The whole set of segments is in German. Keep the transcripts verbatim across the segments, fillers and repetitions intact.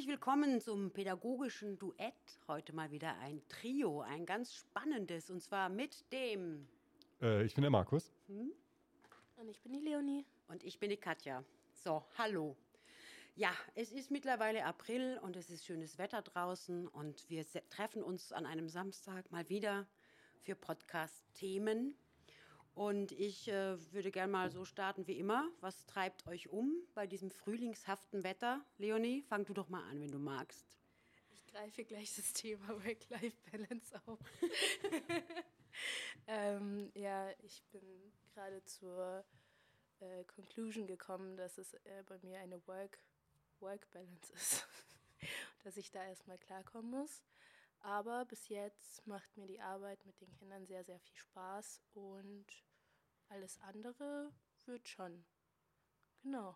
willkommen zum pädagogischen Duett. Heute mal wieder ein Trio, ein ganz spannendes, und zwar mit dem... Äh, ich bin der Markus. Hm? Und ich bin die Leonie. Und ich bin die Katja. So, hallo. Ja, es ist mittlerweile April und es ist schönes Wetter draußen und wir se- treffen uns an einem Samstag mal wieder für Podcast-Themen. Und ich äh, würde gerne mal so starten wie immer. Was treibt euch um bei diesem frühlingshaften Wetter? Leonie, fang du doch mal an, wenn du magst. Ich greife gleich das Thema Work-Life-Balance auf. ähm, ja, ich bin gerade zur äh, Conclusion gekommen, dass es äh, bei mir eine Work, Work-Balance ist. Dass ich da erstmal klarkommen muss. Aber bis jetzt macht mir die Arbeit mit den Kindern sehr, sehr viel Spaß und alles andere wird schon. Genau.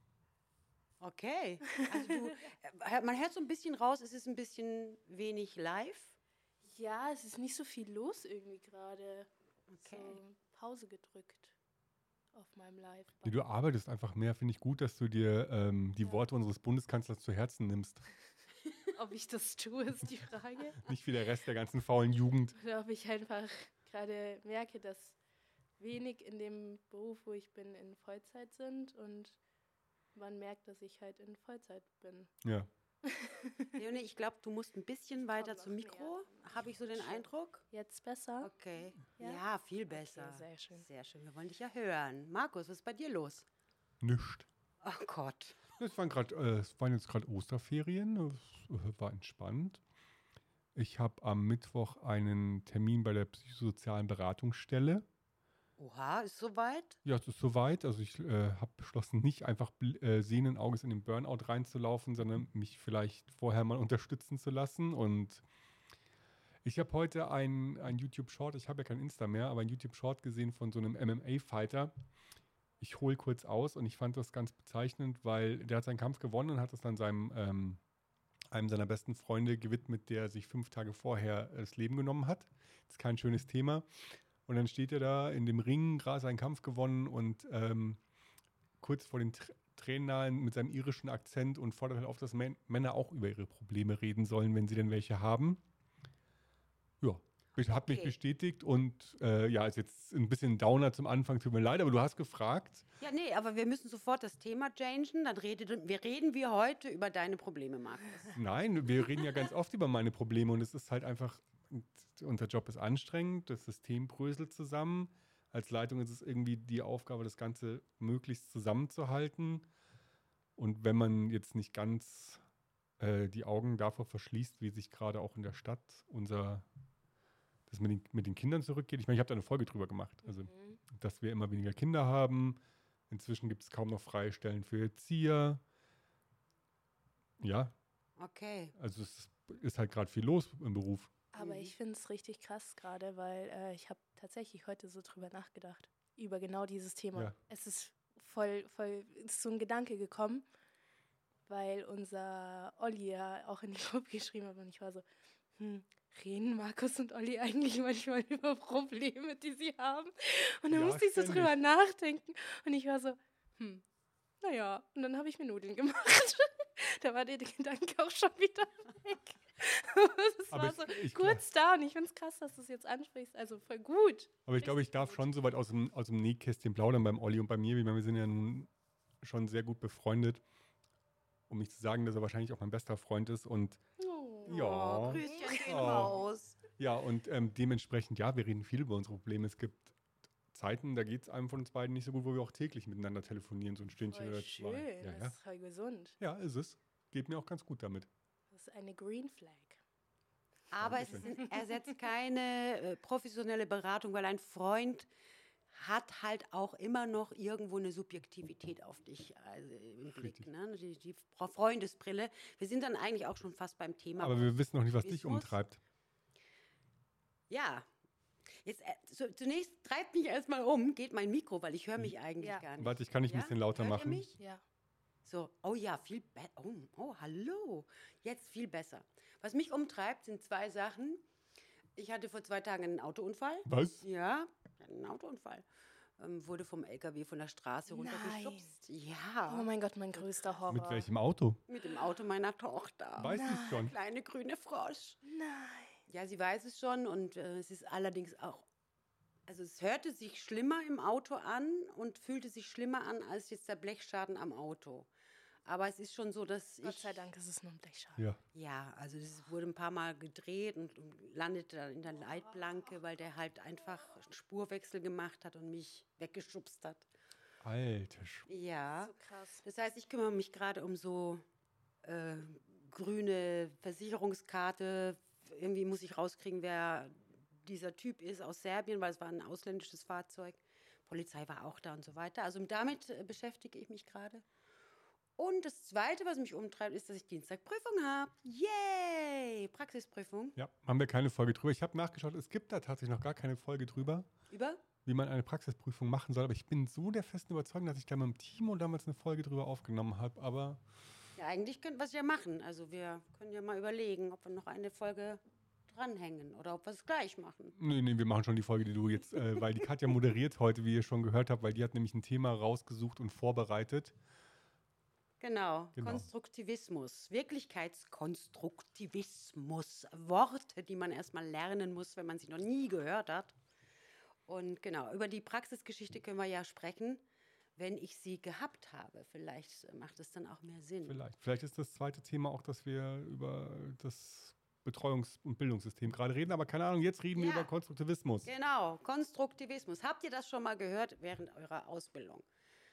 Okay, also du, äh, man hört so ein bisschen raus, es ist ein bisschen wenig live. Ja, es ist nicht so viel los irgendwie gerade. Okay. So Pause gedrückt auf meinem Live. Nee, du arbeitest einfach mehr, finde ich gut, dass du dir ähm, die Ja. Worte unseres Bundeskanzlers zu Herzen nimmst. Ob ich das tue, ist die Frage. Nicht wie der Rest der ganzen faulen Jugend. Oder ob ich einfach gerade merke, dass wenig in dem Beruf, wo ich bin, in Vollzeit sind und man merkt, dass ich halt in Vollzeit bin. Ja. Leonie, ich glaube, du musst ein bisschen weiter noch zum Mikro. Habe ich so den Eindruck? Jetzt besser? Okay. Ja? Ja, viel besser. Okay, sehr schön. Sehr schön. Wir wollen dich ja hören. Markus, was ist bei dir los? Nischt. Oh Gott. Es waren, grad, äh, es waren jetzt gerade Osterferien. Es äh, war entspannt. Ich habe am Mittwoch einen Termin bei der psychosozialen Beratungsstelle. Oha, ist soweit? Ja, es ist soweit. Also ich äh, habe beschlossen, nicht einfach bl- äh, sehenden Auges in den Burnout reinzulaufen, sondern mich vielleicht vorher mal unterstützen zu lassen. Und ich habe heute ein, ein YouTube-Short, ich habe ja kein Insta mehr, aber ein YouTube-Short gesehen von so einem M M A-Fighter. Ich hole kurz aus und ich fand das ganz bezeichnend, weil der hat seinen Kampf gewonnen und hat es dann seinem, ähm, einem seiner besten Freunde gewidmet, der sich fünf Tage vorher das Leben genommen hat. Das ist kein schönes Thema. Und dann steht er da in dem Ring, gerade seinen Kampf gewonnen und ähm, kurz vor den Tr- Tränen mit seinem irischen Akzent und fordert halt auf, dass Män- Männer auch über ihre Probleme reden sollen, wenn sie denn welche haben. Ja, hat mich Okay. bestätigt und äh, ja, ist jetzt ein bisschen Downer zum Anfang, tut mir leid, aber du hast gefragt. Ja, nee, aber wir müssen sofort das Thema changen. Dann redet, wir reden wir heute über deine Probleme, Markus. Nein, wir reden ja ganz oft über meine Probleme und es ist halt einfach, unser Job ist anstrengend, das System bröselt zusammen. Als Leitung ist es irgendwie die Aufgabe, das Ganze möglichst zusammenzuhalten. Und wenn man jetzt nicht ganz äh, die Augen davor verschließt, wie sich gerade auch in der Stadt unser, das mit den, mit den Kindern zurückgeht. Ich meine, ich habe da eine Folge drüber gemacht. Also, Mhm. dass wir immer weniger Kinder haben. Inzwischen gibt es kaum noch freie Stellen für Erzieher. Ja, Okay. also es ist halt gerade viel los im Beruf. Aber Mhm. ich finde es richtig krass gerade, weil äh, ich habe tatsächlich heute so drüber nachgedacht. Über genau dieses Thema. Ja. Es ist voll, voll, es ist so ein Gedanke gekommen, weil unser Olli ja auch in die Gruppe geschrieben hat und ich war so, hm, reden Markus und Olli eigentlich manchmal über Probleme, die sie haben? Und dann Ja, musste ich so ständig. drüber nachdenken und ich war so, hm, naja, und dann habe ich mir Nudeln gemacht. Da war der Gedanke auch schon wieder weg. Das Aber war ich- so ich- kurz da und ich finde es krass, dass du es jetzt ansprichst. Also voll gut. Aber ich glaube, ich Richtig darf gut. schon so weit aus dem, aus dem Nähkästchen plaudern beim Olli und bei mir. Ich meine, wir sind ja nun schon sehr gut befreundet, um nicht zu sagen, dass er wahrscheinlich auch mein bester Freund ist. Und Oh. ja, Oh, Grüßchen gehen Oh. raus. ja und ähm, dementsprechend, ja, wir reden viel über unsere Probleme. Es gibt Zeiten, da geht es einem von uns beiden nicht so gut, wo wir auch täglich miteinander telefonieren, so ein Stündchen Voll oder schön, zwei. Ja, das ja. ist voll gesund. ja, ist es. Geht mir auch ganz gut damit. Das ist eine Green Flag. Aber es ist, ersetzt keine äh, professionelle Beratung, weil ein Freund hat halt auch immer noch irgendwo eine Subjektivität auf dich also im Blick. Richtig. Ne? Die, die Fre- Freundesbrille. Wir sind dann eigentlich auch schon fast beim Thema. Aber wir wissen noch nicht, was dich Positivismus. umtreibt. Ja. Jetzt, äh, so, zunächst treibt mich erstmal um, geht mein Mikro, weil ich höre mich eigentlich Ja. gar nicht. Warte, ich kann dich ein Ja? bisschen lauter Hört ihr machen. mich? Ja. So, oh ja, viel besser. Oh, oh, hallo. Jetzt viel besser. Was mich umtreibt, sind zwei Sachen. Ich hatte vor zwei Tagen einen Autounfall. Was? Ja, einen Autounfall. ähm, wurde vom L K W von der Straße runtergeschubst. Ja. Oh mein Gott, mein größter Horror. Mit welchem Auto? Mit dem Auto meiner Tochter. Weiß sie es schon? Kleine grüne Frosch. Nein. Ja, sie weiß es schon und äh, es ist allerdings auch, also es hörte sich schlimmer im Auto an und fühlte sich schlimmer an als jetzt der Blechschaden am Auto. Aber es ist schon so, dass Gott ich... sei Dank ist es nur ein Blechschaden. Ja. Ja, also es wurde ein paar Mal gedreht und, und landete dann in der Leitplanke, weil der halt einfach Spurwechsel gemacht hat und mich weggeschubst hat. Alter Sch Ja, So krass. das heißt, ich kümmere mich gerade um so äh, grüne Versicherungskarte. Irgendwie muss ich rauskriegen, wer dieser Typ ist aus Serbien, weil es war ein ausländisches Fahrzeug. Polizei war auch da und so weiter. Also damit äh, beschäftige ich mich gerade. Und das Zweite, was mich umtreibt, ist, dass ich Dienstag Prüfung habe. Yay! Praxisprüfung. Ja, haben wir keine Folge drüber. Ich habe nachgeschaut, es gibt da tatsächlich noch gar keine Folge drüber, Über? wie man eine Praxisprüfung machen soll. Aber ich bin so der festen Überzeugung, dass ich da mit dem Timo damals eine Folge drüber aufgenommen habe. Aber Ja, eigentlich könnten wir es ja machen. Also wir können ja mal überlegen, ob wir noch eine Folge dranhängen oder ob wir es gleich machen. nee, nee, wir machen schon die Folge, die du jetzt, äh, weil die Katja moderiert heute, wie ihr schon gehört habt, weil die hat nämlich ein Thema rausgesucht und vorbereitet. Genau, Genau. Konstruktivismus, Wirklichkeitskonstruktivismus, Worte, die man erstmal lernen muss, wenn man sie noch nie gehört hat. Und genau, über die Praxisgeschichte können wir ja sprechen, wenn ich sie gehabt habe. Vielleicht macht es dann auch mehr Sinn. Vielleicht. Vielleicht ist das zweite Thema auch, dass wir über das Betreuungs- und Bildungssystem gerade reden, aber keine Ahnung, jetzt reden wir Ja. über Konstruktivismus. Genau, Konstruktivismus. Habt ihr das schon mal gehört während eurer Ausbildung?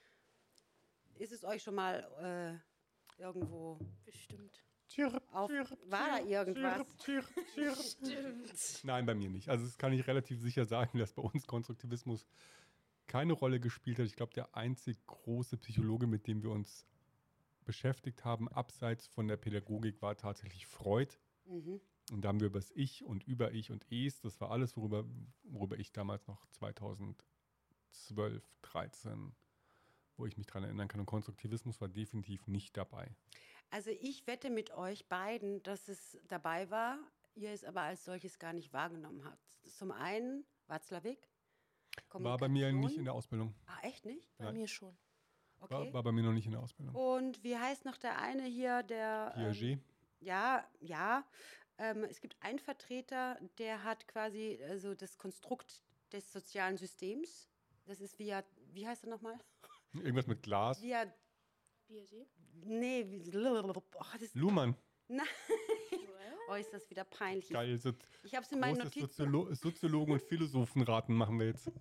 Ist es euch schon mal äh, irgendwo Bestimmt. Chirp, auf... chirp, War da chirp, irgendwas? chirp, chirp, chirp. Stimmt. Nein, bei mir nicht. Also das kann ich relativ sicher sagen, dass bei uns Konstruktivismus keine Rolle gespielt hat. Ich glaube, der einzig große Psychologe, mit dem wir uns beschäftigt haben, abseits von der Pädagogik, war tatsächlich Freud. Mhm. Und da haben wir über das Ich und über Ich und Es, das war alles, worüber, worüber ich damals noch zweitausendzwölf, dreizehn, wo ich mich dran erinnern kann. Und Konstruktivismus war definitiv nicht dabei. Also ich wette mit euch beiden, dass es dabei war, ihr es aber als solches gar nicht wahrgenommen habt. Zum einen Watzlawick. War bei mir nicht in Kommunikation. der Ausbildung. Ah, echt nicht? Bei Nein. mir schon. Okay. War, war bei mir noch nicht in der Ausbildung. Und wie heißt noch der eine hier, der... Ähm, Piaget. ja, ja. Ähm, es gibt einen Vertreter, der hat quasi also das Konstrukt des sozialen Systems. Das ist via, wie heißt er nochmal? Irgendwas mit Glas. Via, Biaget? nee, wie, oh, das, Luhmann. oh, ist das wieder peinlich. Geil. So Ich habe es in meinen großes Notizen. Soziolo Soziologen und Philosophenraten machen wir jetzt.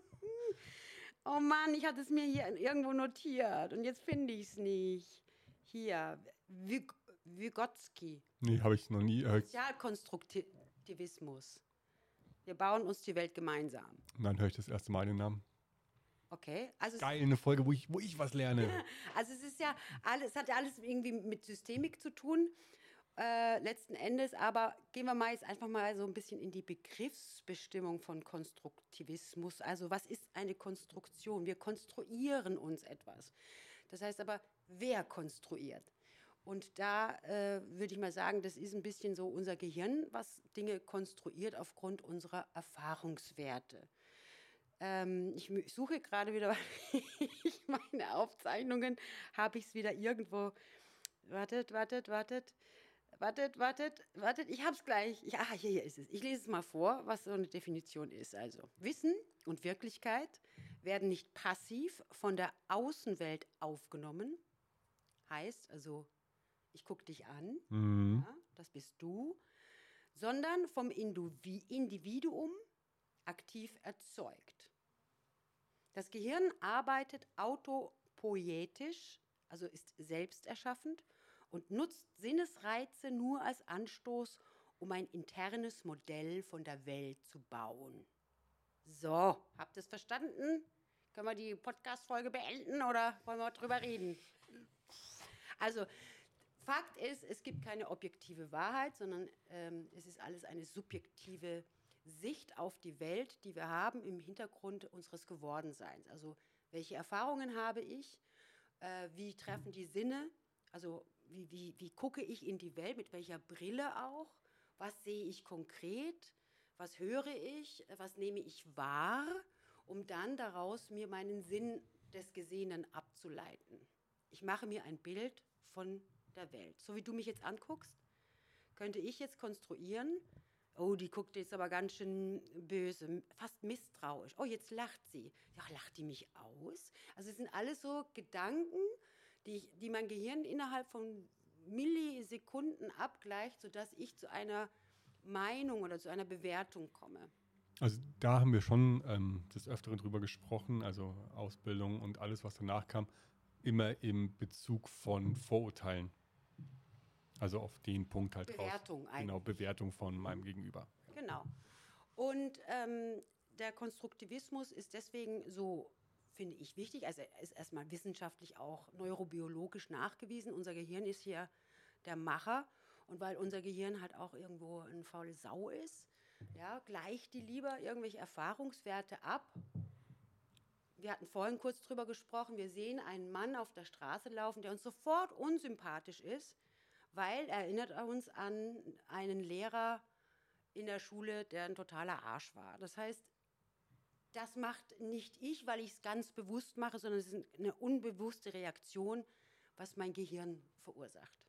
Oh Mann, ich hatte es mir hier irgendwo notiert und jetzt finde ich es nicht. Hier, Vyg Vygotsky, Nee, habe ich noch nie. Äh, Sozialkonstruktivismus. Wir bauen uns die Welt gemeinsam. nein, höre ich das erste Mal den Namen. Okay, also es, Geil, eine Folge, wo ich, wo ich was lerne. also es ist ja alles, es hat ja alles irgendwie mit Systemik zu tun. Äh, letzten Endes, aber gehen wir mal jetzt einfach mal so ein bisschen in die Begriffsbestimmung von Konstruktivismus. Also was ist eine Konstruktion? Wir konstruieren uns etwas. Das heißt aber, wer konstruiert? Und da äh, würde ich mal sagen, das ist ein bisschen so unser Gehirn, was Dinge konstruiert aufgrund unserer Erfahrungswerte. Ähm, ich mü- suche gerade wieder ich meine Aufzeichnungen, habe ich es wieder irgendwo. Wartet, wartet, wartet. Wartet, wartet, wartet, ich hab's gleich. Ja, ah, hier, hier ist es. Ich lese es mal vor, was so eine Definition ist. Also, Wissen und Wirklichkeit werden nicht passiv von der Außenwelt aufgenommen. Heißt, also, ich gucke dich an, Mhm. ja, das bist du, sondern vom Indivi- Individuum aktiv erzeugt. Das Gehirn arbeitet autopoietisch, also ist selbsterschaffend und nutzt Sinnesreize nur als Anstoß, um ein internes Modell von der Welt zu bauen. So, habt ihr es verstanden? Können wir die Podcast-Folge beenden oder wollen wir drüber reden? Also, Fakt ist, es gibt keine objektive Wahrheit, sondern ähm, es ist alles eine subjektive Sicht auf die Welt, die wir haben im Hintergrund unseres Gewordenseins. Also, welche Erfahrungen habe ich? Äh, wie treffen die Sinne? Also, wie, wie, wie gucke ich in die Welt? Mit welcher Brille auch? Was sehe ich konkret? Was höre ich? Was nehme ich wahr? um dann daraus mir meinen Sinn des Gesehenen abzuleiten. Ich mache mir ein Bild von der Welt. So wie du mich jetzt anguckst, könnte ich jetzt konstruieren, oh, die guckt jetzt aber ganz schön böse, fast misstrauisch. Oh, jetzt lacht sie. Ja, lacht die mich aus? Also es sind alles so Gedanken, die, ich, die mein Gehirn innerhalb von Millisekunden abgleicht, sodass ich zu einer Meinung oder zu einer Bewertung komme. Also da haben wir schon ähm, des Öfteren drüber gesprochen, also Ausbildung und alles, was danach kam, immer im Bezug von Vorurteilen. Also auf den Punkt halt Bewertung raus. eigentlich. Genau, Bewertung von meinem Gegenüber. Genau. Und ähm, der Konstruktivismus ist deswegen so, finde ich, wichtig. Also er ist erstmal wissenschaftlich auch neurobiologisch nachgewiesen. Unser Gehirn ist hier der Macher. Und weil unser Gehirn halt auch irgendwo eine faule Sau ist, ja, gleicht die lieber irgendwelche Erfahrungswerte ab. Wir hatten vorhin kurz drüber gesprochen, wir sehen einen Mann auf der Straße laufen, der uns sofort unsympathisch ist, weil er erinnert uns an einen Lehrer in der Schule, der ein totaler Arsch war. Das heißt, das macht nicht ich, weil ich es ganz bewusst mache, sondern es ist eine unbewusste Reaktion, was mein Gehirn verursacht.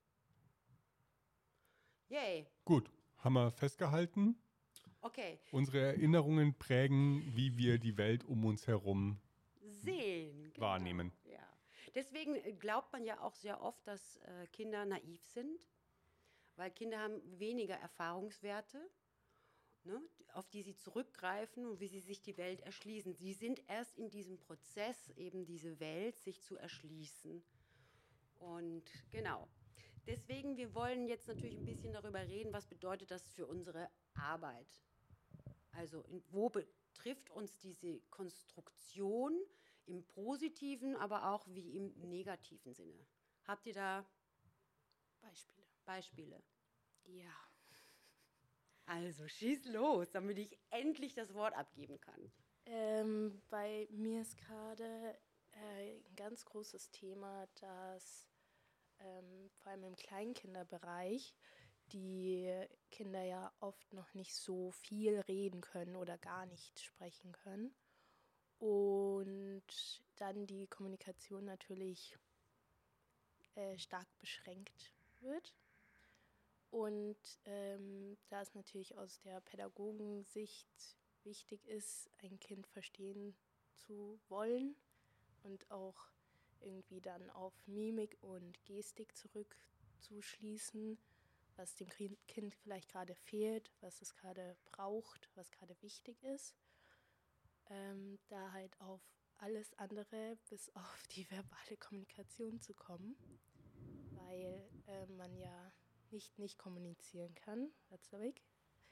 Yay. Gut, haben wir festgehalten. Okay. Unsere Erinnerungen prägen, wie wir die Welt um uns herum sehen, genau. wahrnehmen. Ja. Deswegen glaubt man ja auch sehr oft, dass äh, Kinder naiv sind, weil Kinder haben weniger Erfahrungswerte, ne, auf die sie zurückgreifen und wie sie sich die Welt erschließen. Sie sind erst in diesem Prozess, eben diese Welt sich zu erschließen. Und genau. Deswegen, wir wollen jetzt natürlich ein bisschen darüber reden, was bedeutet das für unsere Arbeit? Also in, wo betrifft uns diese Konstruktion im positiven, aber auch wie im negativen Sinne? Habt ihr da Beispiele? Beispiele? Ja. Also schieß los, damit ich endlich das Wort abgeben kann. Ähm, bei mir ist gerade äh, ein ganz großes Thema, dass ähm, vor allem im Kleinkinderbereich die Kinder ja oft noch nicht so viel reden können oder gar nicht sprechen können. Und dann die Kommunikation natürlich äh, stark beschränkt wird. Und ähm, da es natürlich aus der Pädagogensicht wichtig ist, ein Kind verstehen zu wollen und auch irgendwie dann auf Mimik und Gestik zurückzuschließen, was dem Kind vielleicht gerade fehlt, was es gerade braucht, was gerade wichtig ist. Ähm, da halt auf alles andere bis auf die verbale Kommunikation zu kommen, weil äh, man ja nicht nicht kommunizieren kann, that's the weg.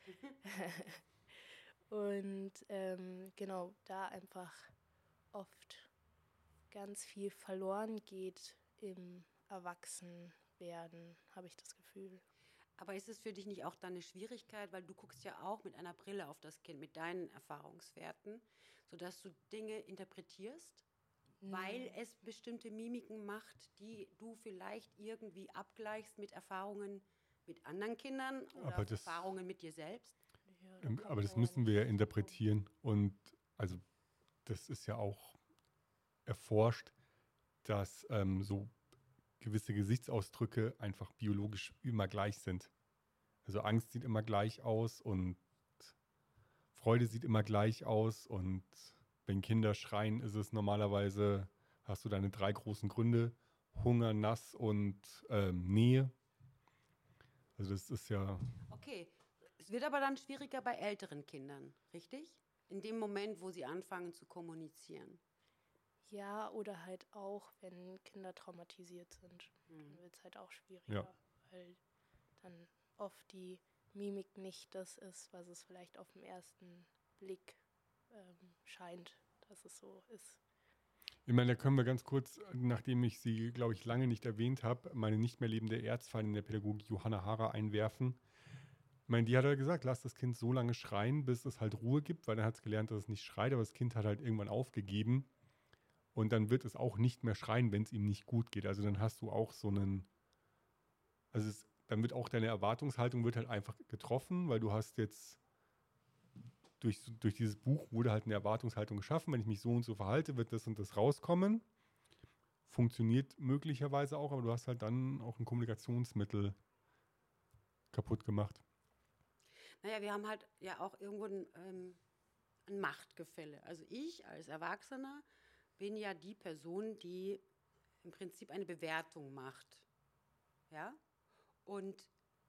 Und ähm, genau, da einfach oft ganz viel verloren geht im Erwachsenwerden, habe ich das Gefühl. Aber ist es für dich nicht auch dann eine Schwierigkeit, weil du guckst ja auch mit einer Brille auf das Kind, mit deinen Erfahrungswerten, sodass du Dinge interpretierst, mhm. weil es bestimmte Mimiken macht, die du vielleicht irgendwie abgleichst mit Erfahrungen mit anderen Kindern oder aber das, Erfahrungen mit dir selbst? Ja, da aber das müssen wir ja interpretieren. Und also das ist ja auch erforscht, dass ähm, so gewisse Gesichtsausdrücke einfach biologisch immer gleich sind. Also Angst sieht immer gleich aus und Freude sieht immer gleich aus. Und wenn Kinder schreien, ist es normalerweise, hast du deine drei großen Gründe, Hunger, Nass und ähm, Nähe. Also das ist ja... Okay, es wird aber dann schwieriger bei älteren Kindern, richtig? In dem Moment, wo sie anfangen zu kommunizieren. Ja, oder halt auch, wenn Kinder traumatisiert sind, mhm. dann wird es halt auch schwieriger, ja. weil dann oft die Mimik nicht das ist, was es vielleicht auf den ersten Blick ähm, scheint, dass es so ist. Ich meine, da können wir ganz kurz, nachdem ich sie, glaube ich, lange nicht erwähnt habe, meine nicht mehr lebende Erzfeindin in der Pädagogik, Johanna Hara, einwerfen. Ich meine, die hat ja gesagt, lass das Kind so lange schreien, bis es halt Ruhe gibt, weil dann hat es gelernt, dass es nicht schreit, aber das Kind hat halt irgendwann aufgegeben. Und dann wird es auch nicht mehr schreien, wenn es ihm nicht gut geht. Also dann hast du auch so einen, also es, dann wird auch deine Erwartungshaltung wird halt einfach getroffen, weil du hast jetzt, durch, durch dieses Buch wurde halt eine Erwartungshaltung geschaffen, wenn ich mich so und so verhalte, wird das und das rauskommen. Funktioniert möglicherweise auch, aber du hast halt dann auch ein Kommunikationsmittel kaputt gemacht. Naja, wir haben halt ja auch irgendwo ein, ähm, ein Machtgefälle. Also ich als Erwachsener bin ja die Person, die im Prinzip eine Bewertung macht. Ja? Und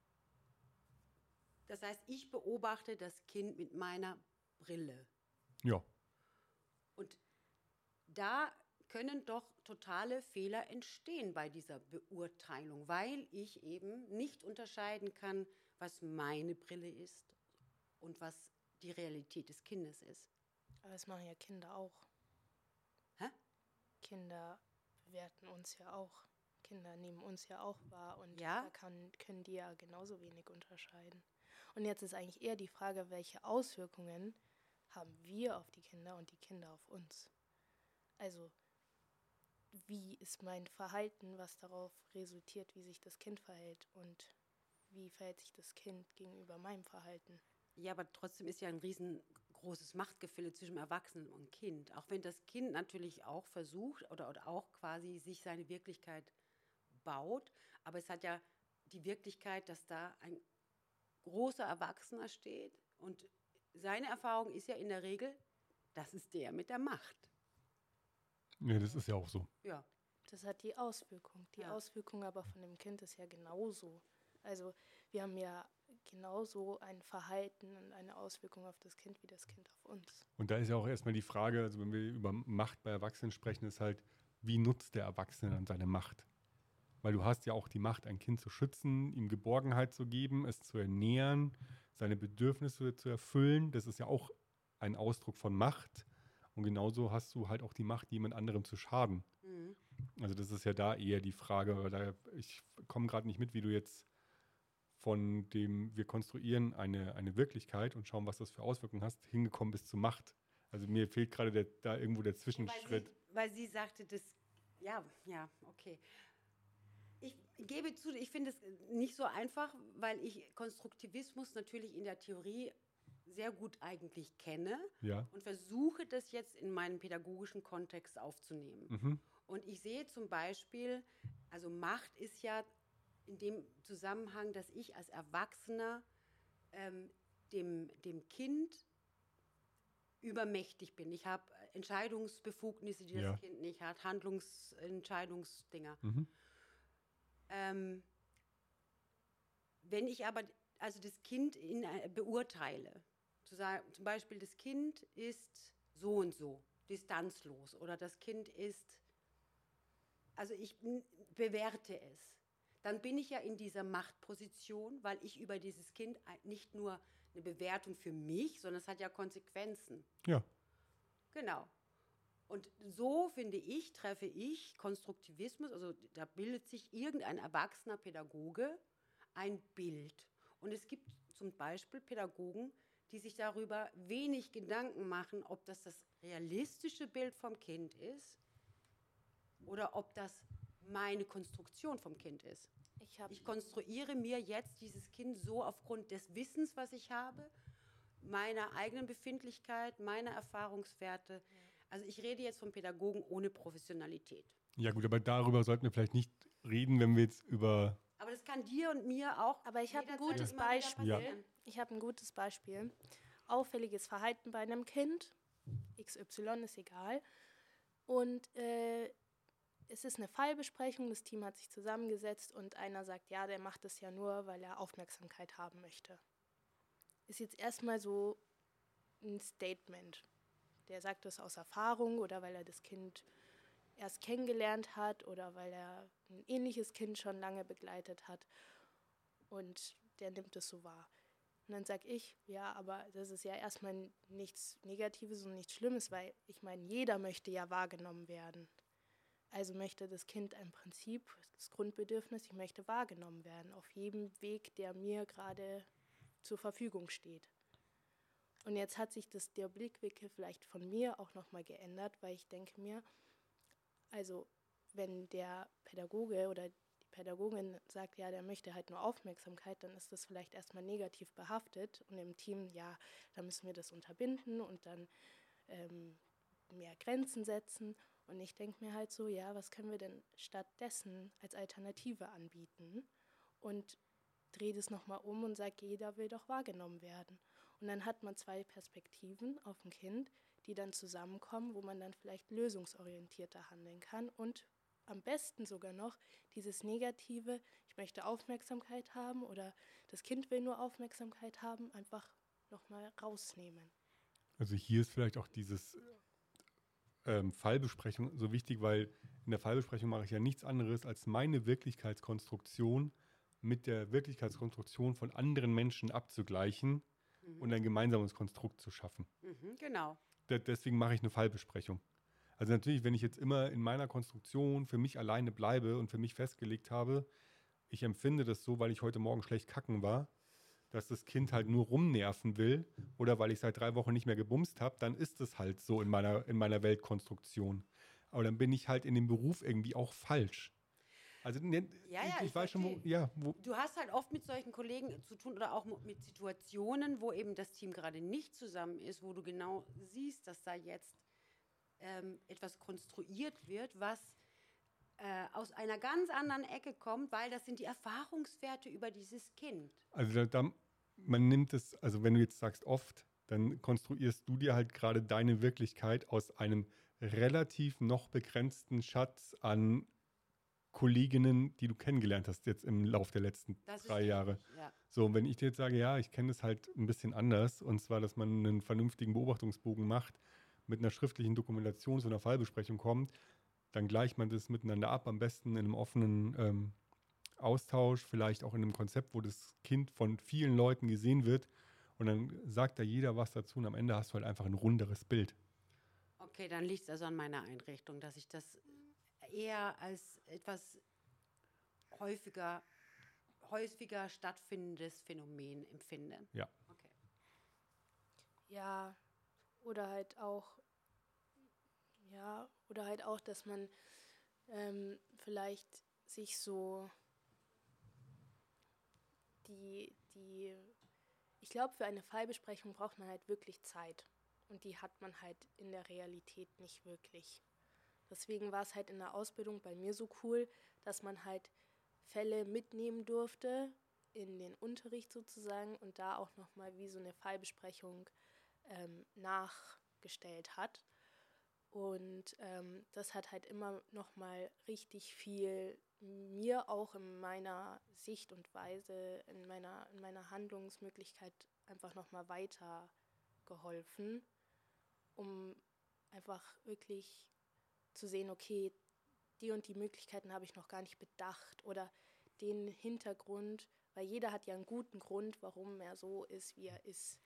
das heißt, ich beobachte das Kind mit meiner Brille. Ja. Und da können doch totale Fehler entstehen bei dieser Beurteilung, weil ich eben nicht unterscheiden kann, was meine Brille ist und was die Realität des Kindes ist. Aber das machen ja Kinder auch. Hä? Kinder bewerten uns ja auch. Kinder nehmen uns ja auch wahr und Ja? da kann, können die ja genauso wenig unterscheiden. Und jetzt ist eigentlich eher die Frage, welche Auswirkungen haben wir auf die Kinder und die Kinder auf uns? Also, wie ist mein Verhalten, was darauf resultiert, wie sich das Kind verhält und wie verhält sich das Kind gegenüber meinem Verhalten? Ja, aber trotzdem ist ja ein riesengroßes Machtgefälle zwischen Erwachsenen und Kind. Auch wenn das Kind natürlich auch versucht oder, oder auch quasi sich seine Wirklichkeit baut, aber es hat ja die Wirklichkeit, dass da ein großer Erwachsener steht und seine Erfahrung ist ja in der Regel, das ist der mit der Macht. Ja, das ist ja auch so. Ja. Das hat die Auswirkung. Die Ja. Auswirkung aber von dem Kind ist ja genauso. Also wir haben ja genauso ein Verhalten und eine Auswirkung auf das Kind wie das Kind auf uns. Und da ist ja auch erstmal die Frage, also wenn wir über Macht bei Erwachsenen sprechen, ist halt, wie nutzt der Erwachsene dann seine Macht? Weil du hast ja auch die Macht, ein Kind zu schützen, ihm Geborgenheit zu geben, es zu ernähren, seine Bedürfnisse zu erfüllen. Das ist ja auch ein Ausdruck von Macht. Und genauso hast du halt auch die Macht, jemand anderem zu schaden. Mhm. Also das ist ja da eher die Frage, weil da, ich komme gerade nicht mit, wie du jetzt von dem, wir konstruieren eine, eine Wirklichkeit und schauen, was das für Auswirkungen hast, hingekommen bist zu Macht. Also mir fehlt gerade der, da irgendwo der Zwischenschritt. Weil sie, weil sie sagte, das, ja, ja, okay. Ich gebe zu, ich finde es nicht so einfach, weil ich Konstruktivismus natürlich in der Theorie sehr gut eigentlich kenne Ja. und versuche das jetzt in meinen pädagogischen Kontext aufzunehmen. Mhm. Und ich sehe zum Beispiel, also Macht ist ja in dem Zusammenhang, dass ich als Erwachsener ähm, dem, dem Kind übermächtig bin. Ich habe Entscheidungsbefugnisse, die das Ja. Kind nicht hat, Handlungsentscheidungsdinger. Mhm. Ähm, wenn ich aber also das Kind in, äh, beurteile, zu sagen, zum Beispiel das Kind ist so und so, distanzlos oder das Kind ist, also ich n- bewerte es, dann bin ich ja in dieser Machtposition, weil ich über dieses Kind ein- nicht nur eine Bewertung für mich, sondern es hat ja Konsequenzen. Ja. Genau. Und so, finde ich, treffe ich Konstruktivismus, also da bildet sich irgendein erwachsener Pädagoge ein Bild. Und es gibt zum Beispiel Pädagogen, die sich darüber wenig Gedanken machen, ob das das realistische Bild vom Kind ist oder ob das meine Konstruktion vom Kind ist. Ich habe Ich konstruiere mir jetzt dieses Kind so aufgrund des Wissens, was ich habe, meiner eigenen Befindlichkeit, meiner Erfahrungswerte. Also ich rede jetzt von Pädagogen ohne Professionalität. Ja gut, aber darüber sollten wir vielleicht nicht reden, wenn wir jetzt über... Aber das kann dir und mir auch. Aber ich habe ein jederzeit gutes immer wieder Beispiel. passieren. Ich habe ein gutes Beispiel. Auffälliges Verhalten bei einem Kind. X Y ist egal. Und äh, es ist eine Fallbesprechung. Das Team hat sich zusammengesetzt und einer sagt, ja, der macht das ja nur, weil er Aufmerksamkeit haben möchte. Ist jetzt erstmal so ein Statement. Der sagt das aus Erfahrung oder weil er das Kind erst kennengelernt hat oder weil er ein ähnliches Kind schon lange begleitet hat und der nimmt es so wahr. Und dann sage ich, ja, aber das ist ja erstmal nichts Negatives und nichts Schlimmes, weil ich meine, jeder möchte ja wahrgenommen werden. Also möchte das Kind im Prinzip, das Grundbedürfnis, ich möchte wahrgenommen werden, auf jedem Weg, der mir gerade zur Verfügung steht. Und jetzt hat sich das, der Blickwinkel vielleicht von mir auch nochmal geändert, weil ich denke mir, also wenn der Pädagoge oder die Pädagogin sagt, ja, der möchte halt nur Aufmerksamkeit, dann ist das vielleicht erstmal negativ behaftet und im Team, ja, da müssen wir das unterbinden und dann ähm, mehr Grenzen setzen. Und ich denke mir halt so, ja, was können wir denn stattdessen als Alternative anbieten? Und drehe das nochmal um und sage, jeder will doch wahrgenommen werden. Und dann hat man zwei Perspektiven auf ein Kind, die dann zusammenkommen, wo man dann vielleicht lösungsorientierter handeln kann und am besten sogar noch dieses Negative, ich möchte Aufmerksamkeit haben oder das Kind will nur Aufmerksamkeit haben, einfach nochmal rausnehmen. Also hier ist vielleicht auch dieses ähm, Fallbesprechung so wichtig, weil in der Fallbesprechung mache ich ja nichts anderes, als meine Wirklichkeitskonstruktion mit der Wirklichkeitskonstruktion von anderen Menschen abzugleichen mhm. und ein gemeinsames Konstrukt zu schaffen. Mhm, genau. De- deswegen mache ich eine Fallbesprechung. Also natürlich, wenn ich jetzt immer in meiner Konstruktion für mich alleine bleibe und für mich festgelegt habe, ich empfinde das so, weil ich heute Morgen schlecht kacken war, dass das Kind halt nur rumnerven will oder weil ich seit drei Wochen nicht mehr gebumst habe, dann ist es halt so in meiner, in meiner Weltkonstruktion. Aber dann bin ich halt in dem Beruf irgendwie auch falsch. Also ne, ja, ja, ich, ich weiß schon, wo, ja, wo. Du hast halt oft mit solchen Kollegen zu tun oder auch mit Situationen, wo eben das Team gerade nicht zusammen ist, wo du genau siehst, dass da jetzt ähm, etwas konstruiert wird, was äh, aus einer ganz anderen Ecke kommt, weil das sind die Erfahrungswerte über dieses Kind. Also da, da, man nimmt es, also wenn du jetzt sagst oft, dann konstruierst du dir halt gerade deine Wirklichkeit aus einem relativ noch begrenzten Schatz an Kolleginnen, die du kennengelernt hast jetzt im Laufe der letzten Das drei ist Jahre. richtig, ja. So, und wenn ich dir jetzt sage, ja, ich kenne es halt ein bisschen anders, und zwar, dass man einen vernünftigen Beobachtungsbogen macht, mit einer schriftlichen Dokumentation zu einer Fallbesprechung kommt, dann gleicht man das miteinander ab, am besten in einem offenen ähm, Austausch, vielleicht auch in einem Konzept, wo das Kind von vielen Leuten gesehen wird, und dann sagt da jeder was dazu und am Ende hast du halt einfach ein runderes Bild. Okay, dann liegt es also an meiner Einrichtung, dass ich das eher als etwas häufiger, häufiger stattfindendes Phänomen empfinde. Ja. Okay. Ja, oder halt auch, ja, oder halt auch, dass man ähm, vielleicht sich so die, die, ich glaube, für eine Fallbesprechung braucht man halt wirklich Zeit. Und die hat man halt in der Realität nicht wirklich. Deswegen war es halt in der Ausbildung bei mir so cool, dass man halt Fälle mitnehmen durfte in den Unterricht sozusagen und da auch nochmal wie so eine Fallbesprechung ähm, nachgestellt hat. Und ähm, das hat halt immer nochmal richtig viel mir auch in meiner Sicht und Weise, in meiner, in meiner Handlungsmöglichkeit einfach nochmal weitergeholfen, um einfach wirklich zu sehen, okay, die und die Möglichkeiten habe ich noch gar nicht bedacht oder den Hintergrund, weil jeder hat ja einen guten Grund, warum er so ist, wie er ist.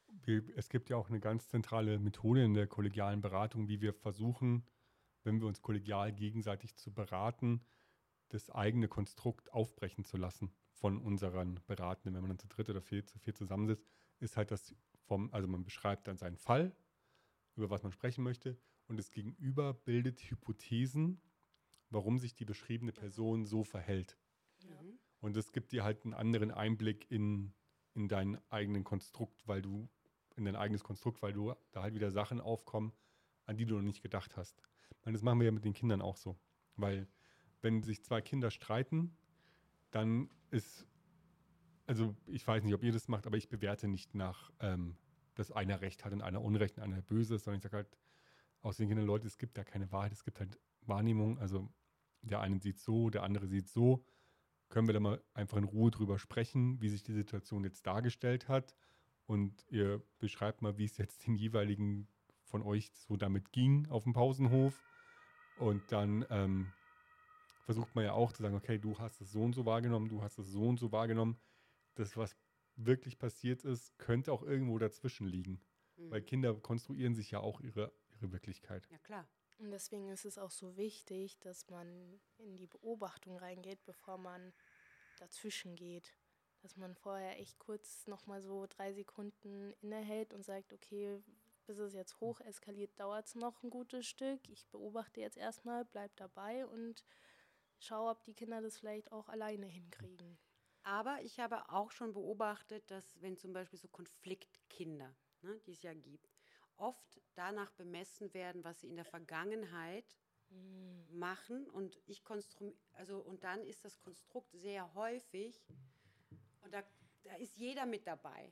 Es gibt ja auch eine ganz zentrale Methode in der kollegialen Beratung, wie wir versuchen, wenn wir uns kollegial gegenseitig zu beraten, das eigene Konstrukt aufbrechen zu lassen von unseren Beratenden. Wenn man dann zu dritt oder vier, zu vier zusammensitzt, ist halt das vom, also man beschreibt dann seinen Fall, über was man sprechen möchte, und das Gegenüber bildet Hypothesen, warum sich die beschriebene Person so verhält. Ja. Und das gibt dir halt einen anderen Einblick in, in deinen eigenen Konstrukt, weil du, in dein eigenes Konstrukt, weil du da halt wieder Sachen aufkommen, an die du noch nicht gedacht hast. Ich meine, das machen wir ja mit den Kindern auch so. Weil wenn sich zwei Kinder streiten, dann ist, also ich weiß nicht, ob ihr das macht, aber ich bewerte nicht nach, ähm, dass einer Recht hat und einer Unrecht und einer böse ist, sondern ich sage halt aus den Kindern, Leute, es gibt da keine Wahrheit, es gibt halt Wahrnehmung, also der eine sieht so, der andere sieht so. Können wir da mal einfach in Ruhe drüber sprechen, wie sich die Situation jetzt dargestellt hat, und ihr beschreibt mal, wie es jetzt den jeweiligen von euch so damit ging auf dem Pausenhof, und dann ähm, versucht man ja auch zu sagen, okay, du hast es so und so wahrgenommen, du hast es so und so wahrgenommen. Das, was wirklich passiert ist, könnte auch irgendwo dazwischen liegen. Mhm. Weil Kinder konstruieren sich ja auch ihre, ihre Wirklichkeit. Ja, klar. Und deswegen ist es auch so wichtig, dass man in die Beobachtung reingeht, bevor man dazwischen geht. Dass man vorher echt kurz nochmal so drei Sekunden innehält und sagt, okay, bis es jetzt hoch eskaliert, dauert es noch ein gutes Stück. Ich beobachte jetzt erstmal, bleib dabei und schau, ob die Kinder das vielleicht auch alleine hinkriegen. Aber ich habe auch schon beobachtet, dass wenn zum Beispiel so Konfliktkinder, ne, die es ja gibt, oft danach bemessen werden, was sie in der Vergangenheit Mm. machen und ich konstru also und dann ist das Konstrukt sehr häufig und da, da ist jeder mit dabei.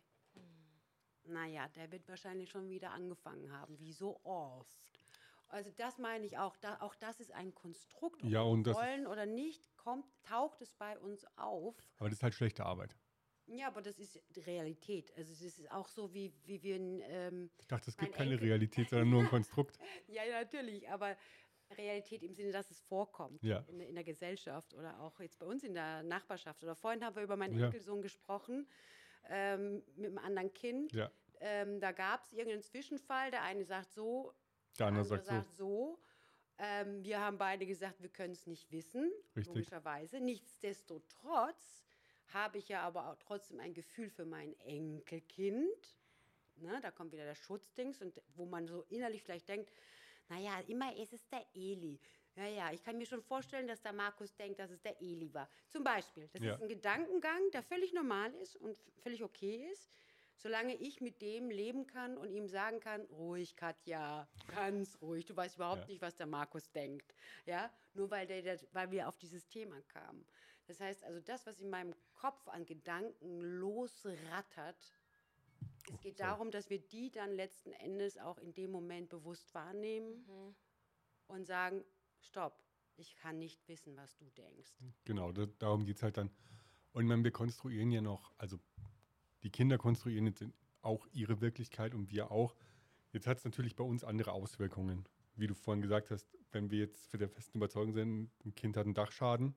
Naja, der wird wahrscheinlich schon wieder angefangen haben, wie so oft. Also das meine ich auch, da, auch das ist ein Konstrukt, ob Ja, wir und das wollen ist, oder nicht, kommt, taucht es bei uns auf. aber das ist halt schlechte Arbeit. Ja, aber das ist die Realität. Also es ist auch so, wie, wie wir, ähm, Ich dachte, es mein gibt keine Enkel, Realität, sondern nur ein Konstrukt. ja, ja, natürlich, aber Realität im Sinne, dass es vorkommt Ja. in, in der Gesellschaft oder auch jetzt bei uns in der Nachbarschaft. Oder vorhin haben wir über meinen Ja. Enkelsohn gesprochen, ähm, mit einem anderen Kind. Ja, Ähm, da gab es irgendeinen Zwischenfall. Der eine sagt so, der andere andere sagt so. sagt so. Ähm, wir haben beide gesagt, wir können es nicht wissen, Richtig. logischerweise. Nichtsdestotrotz habe ich ja aber auch trotzdem ein Gefühl für mein Enkelkind. Ne, da kommt wieder der Schutzdings, und wo man so innerlich vielleicht denkt, naja, immer ist es der Eli. Ja, ja, ich kann mir schon vorstellen, dass der Markus denkt, dass es der Eli war. Zum Beispiel, das Ja. ist ein Gedankengang, der völlig normal ist und völlig okay ist, solange ich mit dem leben kann und ihm sagen kann, ruhig, Katja, ganz ruhig, du weißt überhaupt Ja. nicht, was der Markus denkt. Ja, nur weil, der, der, weil wir auf dieses Thema kamen. Das heißt also, das, was in meinem Kopf an Gedanken losrattert, es geht sorry. darum, dass wir die dann letzten Endes auch in dem Moment bewusst wahrnehmen Mhm. und sagen, stopp, ich kann nicht wissen, was du denkst. Genau, da, darum geht es halt dann. Und ich meine, wir konstruieren ja noch, also die Kinder konstruieren jetzt auch ihre Wirklichkeit und wir auch. Jetzt hat es natürlich bei uns andere Auswirkungen. Wie du vorhin gesagt hast, wenn wir jetzt für der festen Überzeugung sind, ein Kind hat einen Dachschaden,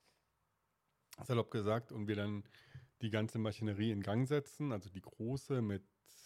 salopp gesagt, und wir dann die ganze Maschinerie in Gang setzen, also die große mit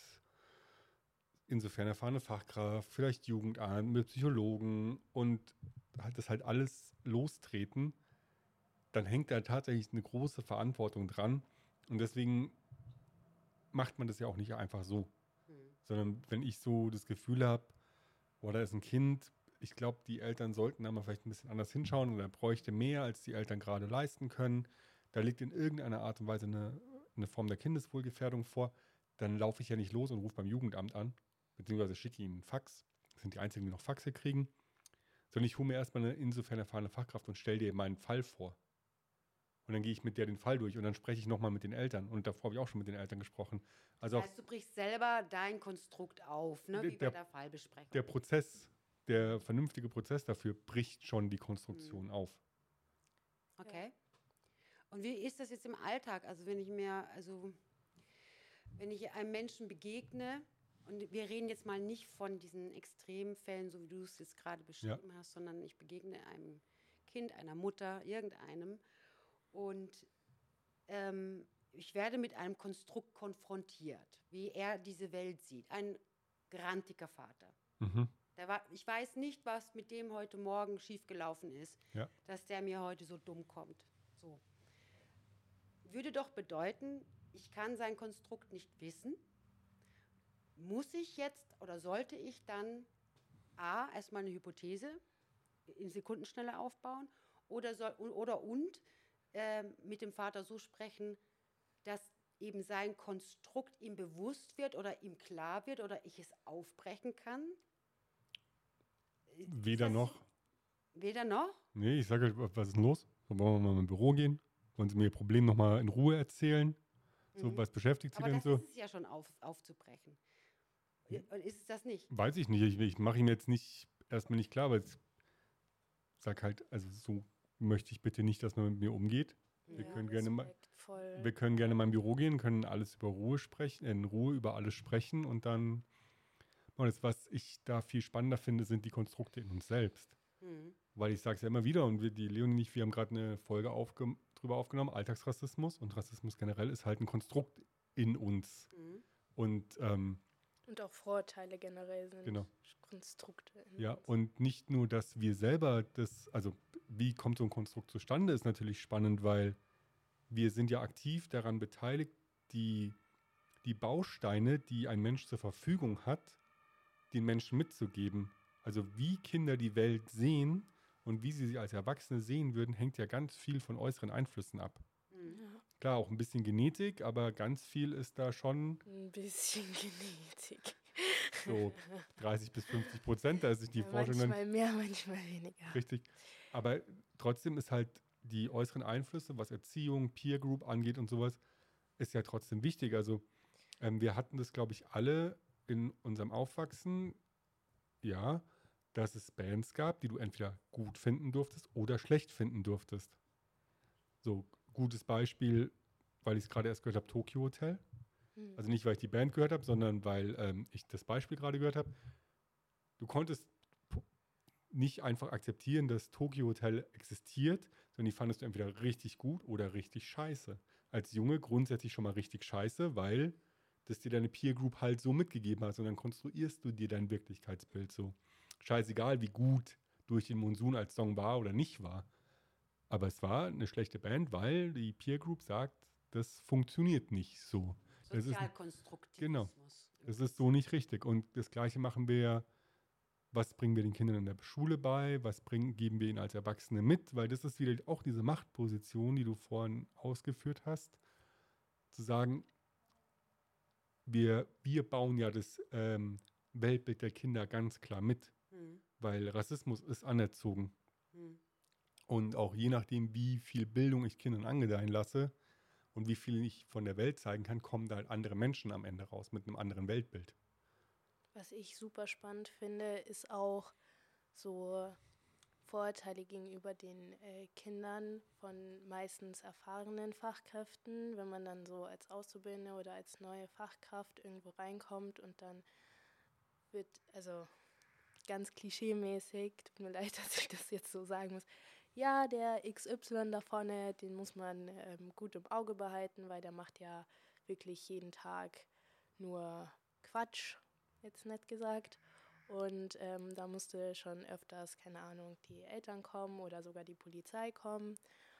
insofern erfahrene Fachkraft, vielleicht Jugendamt, mit Psychologen und halt das halt alles lostreten, dann hängt da tatsächlich eine große Verantwortung dran. Und deswegen macht man das ja auch nicht einfach so. Hm. Sondern wenn ich so das Gefühl habe, boah, da ist ein Kind, ich glaube, die Eltern sollten da mal vielleicht ein bisschen anders hinschauen oder bräuchte mehr, als die Eltern gerade leisten können. Da liegt in irgendeiner Art und Weise eine, eine Form der Kindeswohlgefährdung vor. Dann laufe ich ja nicht los und rufe beim Jugendamt an, beziehungsweise schicke ihnen einen Fax. Das sind die Einzigen, die noch Faxe kriegen. Sondern ich hole mir erstmal eine insofern erfahrene Fachkraft und stelle dir meinen Fall vor. Und dann gehe ich mit der den Fall durch und dann spreche ich nochmal mit den Eltern. Und davor habe ich auch schon mit den Eltern gesprochen. Also Das auch heißt, du brichst selber dein Konstrukt auf, ne, Der- wie bei der- der Fallbesprechung. der Prozess, der vernünftige Prozess dafür bricht schon die Konstruktion auf. Okay. Und wie ist das jetzt im Alltag? Also wenn ich mir, also wenn ich einem Menschen begegne, und wir reden jetzt mal nicht von diesen Extremfällen, so wie du es jetzt gerade beschrieben hast, sondern ich begegne einem Kind, einer Mutter, irgendeinem, und ähm, ich werde mit einem Konstrukt konfrontiert, wie er diese Welt sieht. Ein grantiger Vater. Mhm. Der war, ich weiß nicht, was mit dem heute Morgen schiefgelaufen ist, Ja. dass der mir heute so dumm kommt. So. Würde doch bedeuten, ich kann sein Konstrukt nicht wissen. Muss ich jetzt oder sollte ich dann A, erstmal eine Hypothese in Sekundenschnelle aufbauen oder, soll, oder und äh, mit dem Vater so sprechen, dass eben sein Konstrukt ihm bewusst wird oder ihm klar wird oder ich es aufbrechen kann? Ist Weder das- noch. Weder noch? Nee, ich sage, was ist denn los? So, wollen wir mal im Büro gehen? Wollen Sie mir Ihr Problem nochmal in Ruhe erzählen? So, Mhm. was beschäftigt Sie Aber denn das so? ist es ja schon auf, aufzubrechen. Und ist es das nicht? Weiß ich nicht. Ich, ich mache ihm jetzt nicht erstmal nicht klar, weil ich sage halt, also so möchte ich bitte nicht, dass man mit mir umgeht. Wir Ja, können gerne mal- respektvoll. Wir können gerne in mein Büro gehen, können alles über Ruhe sprechen, in Ruhe über alles sprechen und dann. Und das, was ich da viel spannender finde, sind die Konstrukte in uns selbst. Mhm. Weil ich sage es ja immer wieder und wir, die Leonie und ich, wir haben gerade eine Folge aufge drüber aufgenommen, Alltagsrassismus, und Rassismus generell ist halt ein Konstrukt in uns. Mhm. Und ähm, Und auch Vorurteile generell sind Genau. Konstrukte. In ja, uns. und nicht nur, dass wir selber das, also wie kommt so ein Konstrukt zustande, ist natürlich spannend, weil wir sind ja aktiv daran beteiligt, die, die Bausteine, die ein Mensch zur Verfügung hat, den Menschen mitzugeben. Also wie Kinder die Welt sehen Und wie sie sich als Erwachsene sehen würden, hängt ja ganz viel von äußeren Einflüssen ab. Ja. Klar, auch ein bisschen Genetik, aber ganz viel ist da schon Ein bisschen Genetik. so dreißig bis fünfzig Prozent. Da ist sich die Ja, Forschung dann manchmal mehr, manchmal weniger. richtig. Aber trotzdem ist halt die äußeren Einflüsse, was Erziehung, Peer Group angeht und sowas, ist ja trotzdem wichtig. Also ähm, wir hatten das, glaube ich, alle in unserem Aufwachsen, ja, dass es Bands gab, die du entweder gut finden durftest oder schlecht finden durftest. So, gutes Beispiel, weil ich es gerade erst gehört habe, Tokyo Hotel. Hm. Also nicht, weil ich die Band gehört habe, sondern weil ähm, ich das Beispiel gerade gehört habe. Du konntest p- nicht einfach akzeptieren, dass Tokyo Hotel existiert, sondern die fandest du entweder richtig gut oder richtig scheiße. Als Junge grundsätzlich schon mal richtig scheiße, weil das dir deine Peer Group halt so mitgegeben hat. Und dann konstruierst du dir dein Wirklichkeitsbild so. Scheißegal, wie gut Durch den Monsun als Song war oder nicht war. Aber es war eine schlechte Band, weil die Peer Group sagt, das funktioniert nicht so. Das ist, Sozialkonstruktivismus. genau. Das ist so nicht richtig. Und das Gleiche machen wir ja, was bringen wir den Kindern in der Schule bei, was bringen, geben wir ihnen als Erwachsene mit, weil das ist wieder auch diese Machtposition, die du vorhin ausgeführt hast, zu sagen, wir, wir bauen ja das ähm, Weltbild der Kinder ganz klar mit, Hm. weil Rassismus ist anerzogen. Hm. Und auch je nachdem, wie viel Bildung ich Kindern angedeihen lasse und wie viel ich von der Welt zeigen kann, kommen da halt andere Menschen am Ende raus mit einem anderen Weltbild. Was ich super spannend finde, ist auch so Vorurteile gegenüber den äh, Kindern von meistens erfahrenen Fachkräften, wenn man dann so als Auszubildende oder als neue Fachkraft irgendwo reinkommt und dann wird, also ganz klischeemäßig, tut mir leid, dass ich das jetzt so sagen muss, ja, der X Y da vorne, den muss man ähm, gut im Auge behalten, weil der macht ja wirklich jeden Tag nur Quatsch, jetzt nett gesagt. Und ähm, da musste schon öfters, keine Ahnung, die Eltern kommen oder sogar die Polizei kommen.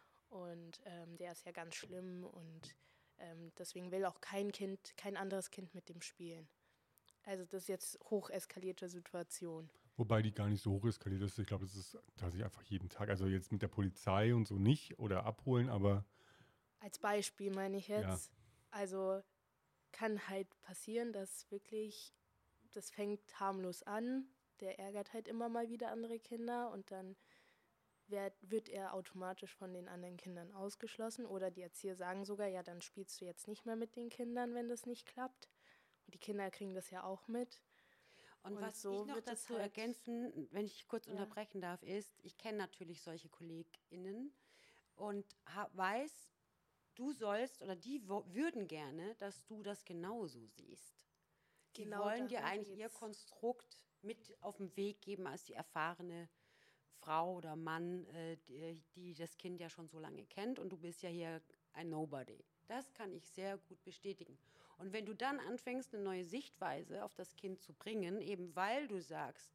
Und ähm, der ist ja ganz schlimm und ähm, deswegen will auch kein Kind, kein anderes Kind mit dem spielen. Also das ist jetzt hocheskalierte Situation. Wobei die gar nicht so hoch eskaliert ist. Ich glaube, das ist tatsächlich einfach jeden Tag. Also jetzt mit der Polizei und so nicht oder abholen, aber Als Beispiel meine ich Ja. jetzt. Also kann halt passieren, dass wirklich, das fängt harmlos an, der ärgert halt immer mal wieder andere Kinder und dann wird, wird er automatisch von den anderen Kindern ausgeschlossen oder die Erzieher sagen sogar, ja, dann spielst du jetzt nicht mehr mit den Kindern, wenn das nicht klappt. Und die Kinder kriegen das ja auch mit. Und, Und was so ich noch wird es dazu halt- ergänzen, wenn ich kurz Ja. unterbrechen darf, ist, ich kenne natürlich solche KollegInnen und ha- weiß, du sollst oder die wo- würden gerne, dass du das genauso siehst. Die Genau wollen dir darum eigentlich ihr geht's. Konstrukt mit auf den Weg geben als die erfahrene Frau oder Mann, äh, die, die das Kind ja schon so lange kennt und du bist ja hier ein Nobody. Das kann ich sehr gut bestätigen. Und wenn du dann anfängst, eine neue Sichtweise auf das Kind zu bringen, eben weil du sagst,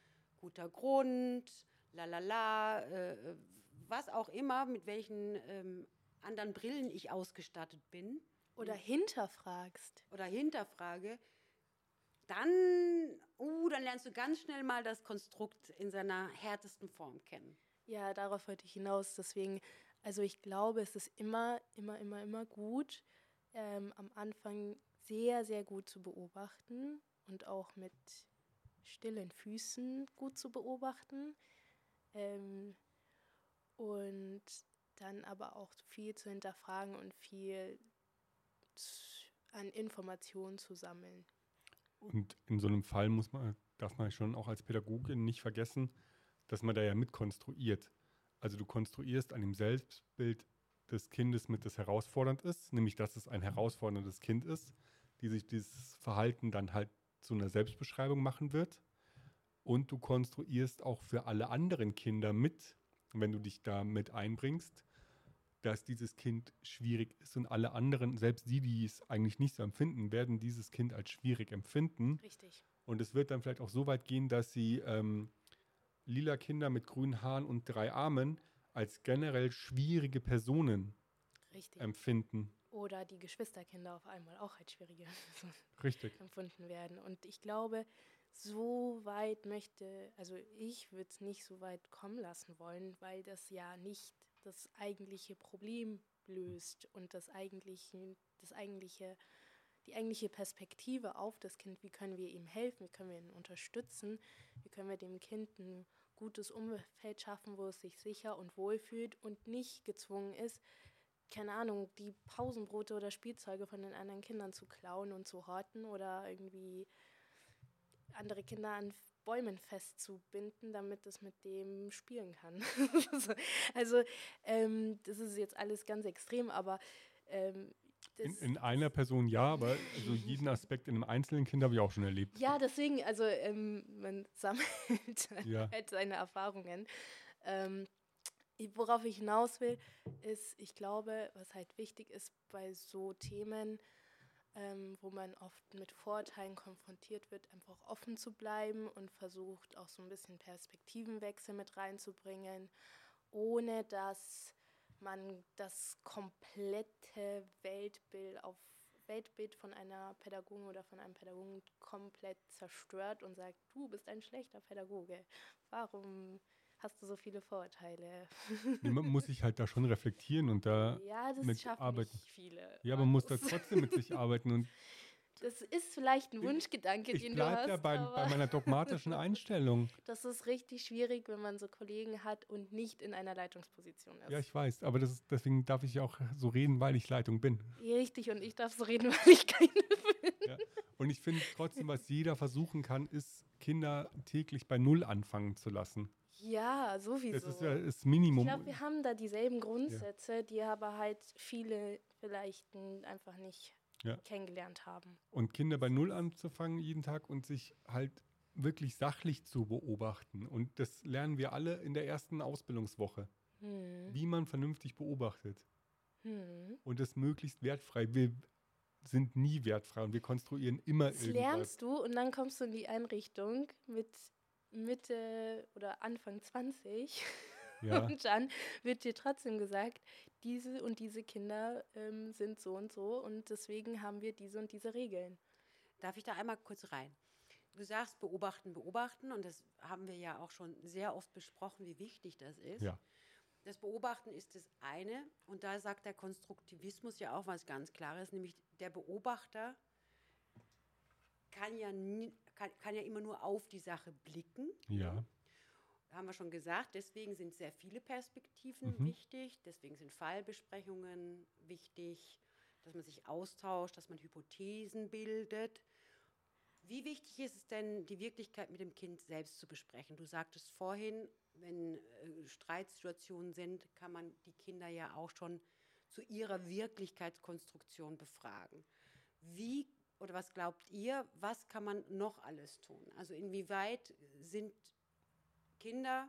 guter Grund, la la la, äh, was auch immer, mit welchen ähm, anderen Brillen ich ausgestattet bin Oder hinterfragst. oder hinterfrage, dann, uh, dann lernst du ganz schnell mal das Konstrukt in seiner härtesten Form kennen. Ja, darauf wollte ich hinaus. Deswegen, also ich glaube, es ist immer, immer, immer, immer gut, ähm, am Anfang sehr, sehr gut zu beobachten und auch mit stillen Füßen gut zu beobachten. Ähm, und dann aber auch viel zu hinterfragen und viel z- an Informationen zu sammeln. und in so einem Fall muss man, darf man schon auch als Pädagogin nicht vergessen, dass man da ja mitkonstruiert. Also du konstruierst an dem Selbstbild des Kindes mit, das herausfordernd ist, nämlich dass es ein herausforderndes Kind ist, die sich dieses Verhalten dann halt zu einer Selbstbeschreibung machen wird. Und du konstruierst auch für alle anderen Kinder mit, wenn du dich da mit einbringst, dass dieses Kind schwierig ist und alle anderen, selbst die, die es eigentlich nicht so empfinden, werden dieses Kind als schwierig empfinden. Richtig. Und es wird dann vielleicht auch so weit gehen, dass sie ähm, lila Kinder mit grünen Haaren und drei Armen als generell schwierige Personen Richtig. empfinden. Oder die Geschwisterkinder auf einmal auch als schwierige Personen Richtig. empfunden werden. Und ich glaube, so weit möchte, also ich würde es nicht so weit kommen lassen wollen, weil das ja nicht das eigentliche Problem löst und das eigentliche, das eigentliche, die eigentliche Perspektive auf das Kind, wie können wir ihm helfen, wie können wir ihn unterstützen, wie können wir dem Kind ein gutes Umfeld schaffen, wo es sich sicher und wohl fühlt und nicht gezwungen ist, keine Ahnung, die Pausenbrote oder Spielzeuge von den anderen Kindern zu klauen und zu horten oder irgendwie andere Kinder an Bäumen festzubinden, damit es mit dem spielen kann. Also ähm, das ist jetzt alles ganz extrem, aber ähm, das, In, in einer Person ja, aber also jeden Aspekt in einem einzelnen Kind habe ich auch schon erlebt. ja, deswegen, also ähm, man sammelt Ja. halt seine Erfahrungen. Ähm, worauf ich hinaus will, ist, ich glaube, was halt wichtig ist bei so Themen, ähm, wo man oft mit Vorurteilen konfrontiert wird, einfach offen zu bleiben und versucht auch so ein bisschen Perspektivenwechsel mit reinzubringen, ohne dass man das komplette Weltbild auf Weltbild von einer Pädagogin oder von einem Pädagogen komplett zerstört und sagt, du bist ein schlechter Pädagoge. Warum hast du so viele Vorurteile? Nee, man muss sich halt da schon reflektieren und da Ja, das mit schaffen arbeiten. nicht viele. Ja, man muss da Markus. trotzdem mit sich arbeiten und Das ist vielleicht ein Wunschgedanke, ich den du bleibe hast, da bei, aber bei meiner dogmatischen Einstellung. das ist richtig schwierig, wenn man so Kollegen hat und nicht in einer Leitungsposition ist. Ja, ich weiß, aber das ist, deswegen darf ich auch so reden, weil ich Leitung bin. Richtig, und ich darf so reden, weil ich keine bin. Ja. Und ich finde trotzdem, was jeder versuchen kann, ist, Kinder täglich bei Null anfangen zu lassen. Ja, sowieso. Das ist ja das Minimum. Ich glaube, wir haben da dieselben Grundsätze, ja. die aber halt viele vielleicht einfach nicht ja. kennengelernt haben. Und Kinder bei Null anzufangen jeden Tag und sich halt wirklich sachlich zu beobachten. Und das lernen wir alle in der ersten Ausbildungswoche. Hm. Wie man vernünftig beobachtet. Hm. Und das möglichst wertfrei. Wir sind nie wertfrei und wir konstruieren immer das irgendwas. Das lernst du und dann kommst du in die Einrichtung mit Mitte oder Anfang zwanzig ja. und dann wird dir trotzdem gesagt, diese und diese Kinder ähm, sind so und so und deswegen haben wir diese und diese Regeln. Darf ich da einmal kurz rein? Du sagst beobachten, beobachten und das haben wir ja auch schon sehr oft besprochen, wie wichtig das ist. Ja. Das Beobachten ist das eine und da sagt der Konstruktivismus ja auch was ganz Klares, nämlich der Beobachter kann ja, nie, kann, kann ja immer nur auf die Sache blicken. Ja. Haben wir schon gesagt, deswegen sind sehr viele Perspektiven mhm. wichtig, deswegen sind Fallbesprechungen wichtig, dass man sich austauscht, dass man Hypothesen bildet. Wie wichtig ist es denn, die Wirklichkeit mit dem Kind selbst zu besprechen? Du sagtest vorhin, wenn äh, Streitsituationen sind, kann man die Kinder ja auch schon zu ihrer Wirklichkeitskonstruktion befragen. Wie oder was glaubt ihr, was kann man noch alles tun? Also inwieweit sind Kinder,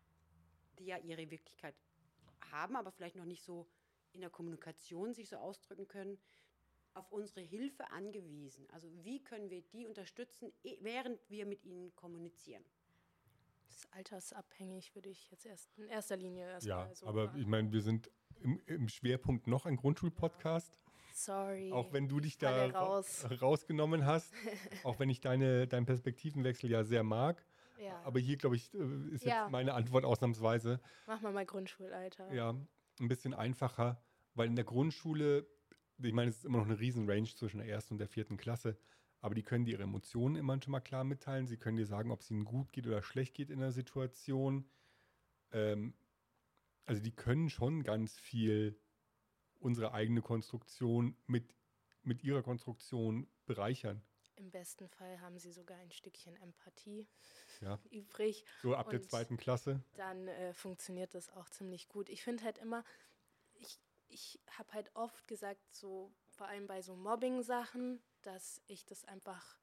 die ja ihre Wirklichkeit haben, aber vielleicht noch nicht so in der Kommunikation sich so ausdrücken können, auf unsere Hilfe angewiesen? Also wie können wir die unterstützen, während wir mit ihnen kommunizieren? Das ist altersabhängig, würde ich jetzt erst in erster Linie Ja, erstmal so aber machen. Ich meine, wir sind im, im Schwerpunkt noch ein Grundschulpodcast. Ja. Sorry. Auch wenn du dich da raus. rausgenommen hast, auch wenn ich deine, deinen Perspektivenwechsel ja sehr mag. Ja. Aber hier, glaube ich, ist ja. jetzt meine Antwort ausnahmsweise. Mach mal mal Grundschulalter. Ja, ein bisschen einfacher, weil in der Grundschule, ich meine, es ist immer noch eine riesen Range zwischen der ersten und der vierten Klasse, aber die können dir ihre Emotionen immer schon mal klar mitteilen. Sie können dir sagen, ob es ihnen gut geht oder schlecht geht in der Situation. Ähm, also die können schon ganz viel unsere eigene Konstruktion mit, mit ihrer Konstruktion bereichern. Im besten Fall haben sie sogar ein Stückchen Empathie ja. übrig. So ab und der zweiten Klasse. Dann äh, funktioniert das auch ziemlich gut. Ich finde halt immer, ich, ich habe halt oft gesagt, so vor allem bei so Mobbing-Sachen, dass ich das einfach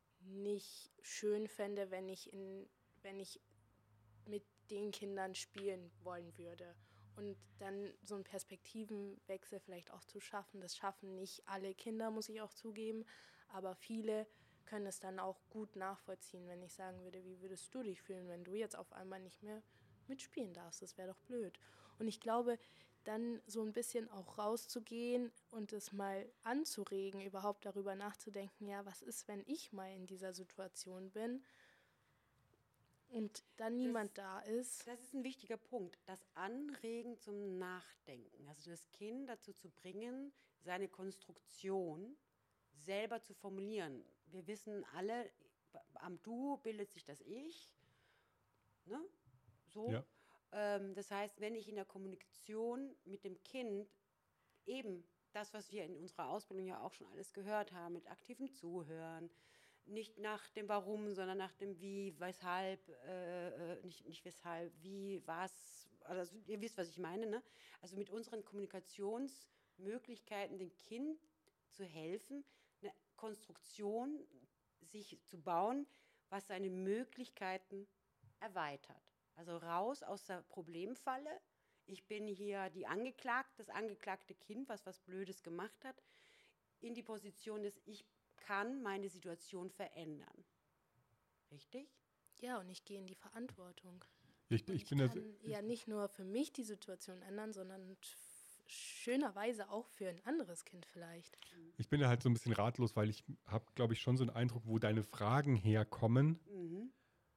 nicht schön fände, wenn ich, in, wenn ich mit den Kindern spielen wollen würde. Und dann so einen Perspektivenwechsel vielleicht auch zu schaffen. Das schaffen nicht alle Kinder, muss ich auch zugeben. Aber viele können es dann auch gut nachvollziehen, wenn ich sagen würde, wie würdest du dich fühlen, wenn du jetzt auf einmal nicht mehr mitspielen darfst? Das wäre doch blöd. Und ich glaube, dann so ein bisschen auch rauszugehen und es mal anzuregen, überhaupt darüber nachzudenken, ja, was ist, wenn ich mal in dieser Situation bin und dann niemand Das- da ist. Das ist ein wichtiger Punkt. Das Anregen zum Nachdenken. Also das Kind dazu zu bringen, seine Konstruktion selber zu formulieren. Wir wissen alle, am Du bildet sich das Ich. Ne? So. Ja. Ähm, das heißt, wenn ich in der Kommunikation mit dem Kind eben das, was wir in unserer Ausbildung ja auch schon alles gehört haben, mit aktivem Zuhören, nicht nach dem Warum, sondern nach dem Wie, weshalb, äh, äh, nicht, nicht weshalb, wie, was, also ihr wisst, was ich meine, ne? Also mit unseren Kommunikationsmöglichkeiten dem Kind zu helfen, eine Konstruktion sich zu bauen, was seine Möglichkeiten erweitert. Also raus aus der Problemfalle. Ich bin hier die Angeklagte, das angeklagte Kind, was was Blödes gemacht hat, in die Position des Ich kann meine Situation verändern. Richtig? Ja, und ich gehe in die Verantwortung. Ich, Und ich ich bin da, kann ja nicht nur für mich die Situation ändern, sondern f- schönerweise auch für ein anderes Kind vielleicht. ich bin da halt so ein bisschen ratlos, weil ich habe, glaube ich, schon so einen Eindruck, wo deine Fragen herkommen. Mhm.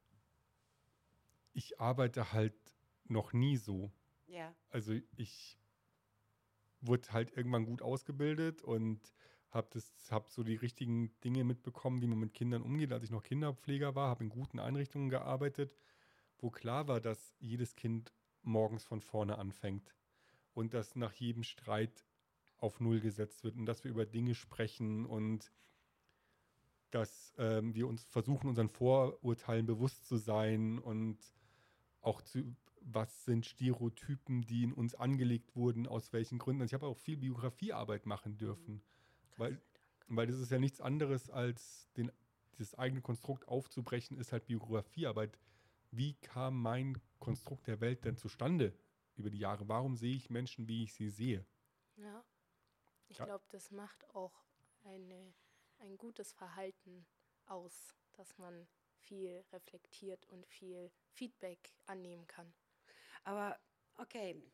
Ich arbeite halt noch nie so. Ja. Also ich wurde halt irgendwann gut ausgebildet und habe hab so die richtigen Dinge mitbekommen, wie man mit Kindern umgeht. Als ich noch Kinderpfleger war, habe in guten Einrichtungen gearbeitet, wo klar war, dass jedes Kind morgens von vorne anfängt und dass nach jedem Streit auf Null gesetzt wird und dass wir über Dinge sprechen und dass ähm, wir uns versuchen, unseren Vorurteilen bewusst zu sein und auch zu, was sind Stereotypen, die in uns angelegt wurden, aus welchen Gründen. Also ich habe auch viel Biografiearbeit machen dürfen, weil, weil das ist ja nichts anderes als den, das eigene Konstrukt aufzubrechen, ist halt Biografiearbeit. Wie kam mein Konstrukt der Welt denn zustande über die Jahre? Warum sehe ich Menschen, wie ich sie sehe? Ja, ich Ja. glaube, das macht auch eine, ein gutes Verhalten aus, dass man viel reflektiert und viel Feedback annehmen kann. Aber okay,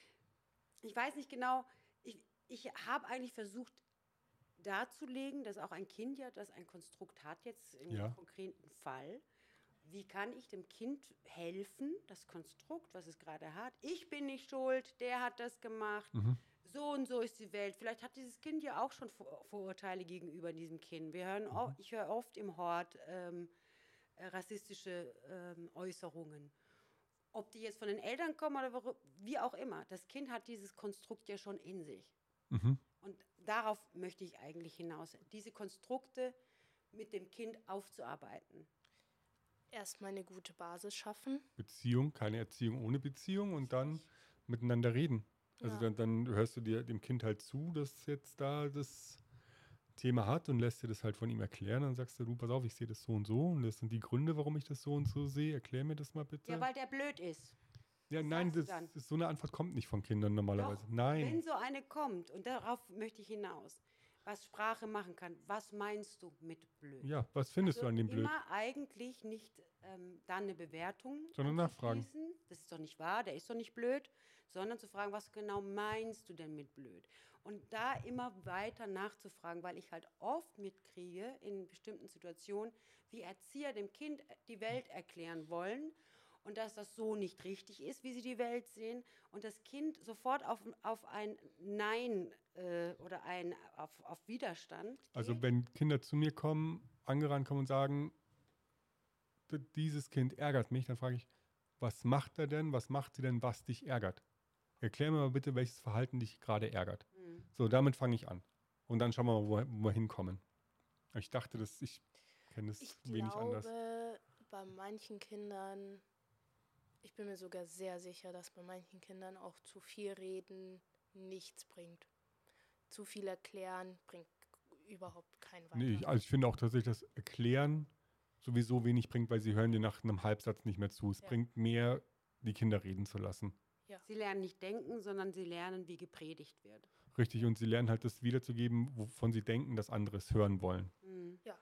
ich weiß nicht genau, ich, ich habe eigentlich versucht darzulegen, dass auch ein Kind ja das ein Konstrukt hat, jetzt im Ja. konkreten Fall. Wie kann ich dem Kind helfen, das Konstrukt, was es gerade hat? Ich bin nicht schuld, der hat das gemacht. Mhm. So und so ist die Welt. Vielleicht hat dieses Kind ja auch schon Vor Vorurteile gegenüber diesem Kind. Wir hören, o- ich höre oft im Hort ähm, äh, rassistische ähm, Äußerungen. Ob die jetzt von den Eltern kommen oder wor- wie auch immer. Das Kind hat dieses Konstrukt ja schon in sich. Mhm. Und darauf möchte ich eigentlich hinaus. Diese Konstrukte mit dem Kind aufzuarbeiten. Erstmal eine gute Basis schaffen. Beziehung, keine Erziehung ohne Beziehung und dann miteinander reden. Also Ja. dann, dann hörst du dir dem Kind halt zu, das jetzt da das Thema hat und lässt dir das halt von ihm erklären. Dann sagst du, du, pass auf, ich sehe das so und so und das sind die Gründe, warum ich das so und so sehe. Erklär mir das mal bitte. Ja, weil der blöd ist. Ja, was nein, sagst du das, dann? ist, so eine Antwort kommt nicht von Kindern normalerweise. Doch, Nein. wenn so eine kommt, und darauf möchte ich hinaus, was Sprache machen kann, was meinst du mit blöd? Ja, was findest Also du an dem Blöd? immer eigentlich nicht ähm, dann eine Bewertung Sondern nachfragen. anzuschließen. Das ist doch nicht wahr, der ist doch nicht blöd, sondern zu fragen, was genau meinst du denn mit blöd? Und da immer weiter nachzufragen, weil ich halt oft mitkriege in bestimmten Situationen, wie Erzieher dem Kind die Welt erklären wollen und dass das so nicht richtig ist, wie sie die Welt sehen und das Kind sofort auf, auf ein Nein äh, oder ein, auf, auf Widerstand geht. Also wenn Kinder zu mir kommen, angerannt kommen und sagen, "D- dieses Kind ärgert mich, dann frage ich, was macht er denn, was macht sie denn, was dich ärgert? Erklär mir mal bitte, welches Verhalten dich gerade ärgert. Hm. So, damit fange ich an. Und dann schauen wir mal, wo, wo wir hinkommen. Ich dachte, dass ich kenne es Ich wenig glaube, anders. bei manchen Kindern, ich bin mir sogar sehr sicher, dass bei manchen Kindern auch zu viel reden nichts bringt. Zu viel erklären bringt überhaupt keinen weiter. Nee, ich, also ich finde auch tatsächlich, dass Erklären sowieso wenig bringt, weil sie hören dir nach einem Halbsatz nicht mehr zu. Es Ja. bringt mehr, die Kinder reden zu lassen. Sie lernen nicht denken, sondern sie lernen, wie gepredigt wird. Richtig, und sie lernen halt das wiederzugeben, wovon sie denken, dass andere es hören wollen. Hm. Ja.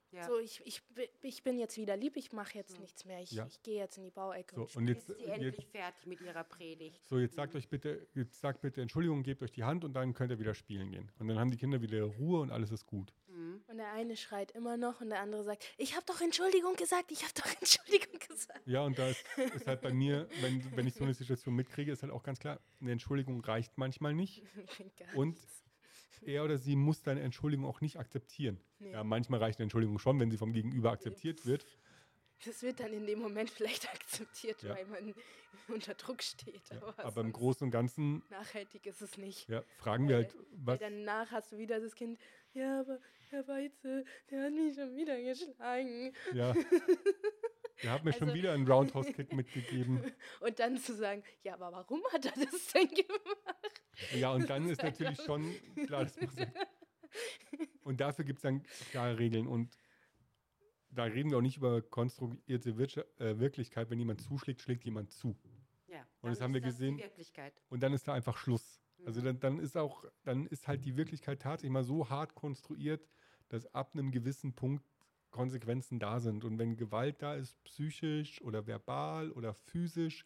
Ja. So, ich, ich, bi- ich bin jetzt wieder lieb, ich mache jetzt So. nichts mehr. Ich, Ja. ich gehe jetzt in die Bauecke So, und und spiele. jetzt, Ist sie jetzt, endlich fertig mit ihrer Predigt? so, jetzt sagt euch bitte, jetzt sagt bitte Entschuldigung, gebt euch die Hand und dann könnt ihr wieder spielen gehen. Und dann haben die Kinder wieder Ruhe und alles ist gut. Mhm. Und der eine schreit immer noch und der andere sagt, ich habe doch Entschuldigung gesagt, ich habe doch Entschuldigung gesagt. Ja, und da ist, ist halt bei mir, wenn, wenn ich so eine Situation mitkriege, ist halt auch ganz klar, eine Entschuldigung reicht manchmal nicht. Gar Und nichts. er oder sie muss deine Entschuldigung auch nicht akzeptieren. Nee. Ja, manchmal reicht eine Entschuldigung schon, wenn sie vom Gegenüber akzeptiert wird. Das wird dann in dem Moment vielleicht akzeptiert, Ja. weil man unter Druck steht. Ja, Aber, aber im sonst Großen und Ganzen nachhaltig ist es nicht. ja, fragen wir halt, Weil was. danach hast du wieder das Kind, ja, aber Herr Weize, der hat mich schon wieder geschlagen. Ja, der hat mir schon Also- wieder einen Roundhouse-Kick mitgegeben. Und dann zu sagen, ja, aber warum hat er das denn gemacht? Ja, und dann Das ist ist natürlich einfach- schon klar, das muss ja. Und dafür gibt es dann klare Regeln. Und da reden wir auch nicht über konstruierte Wirtscha- äh, Wirklichkeit. Wenn jemand zuschlägt, schlägt jemand zu. Ja. Und das dann haben wir ist gesehen. Die Wirklichkeit. Und dann ist da einfach Schluss. Also Mhm. dann, dann ist auch, dann ist halt die Wirklichkeit tatsächlich mal so hart konstruiert, dass ab einem gewissen Punkt Konsequenzen da sind. Und wenn Gewalt da ist, psychisch oder verbal oder physisch,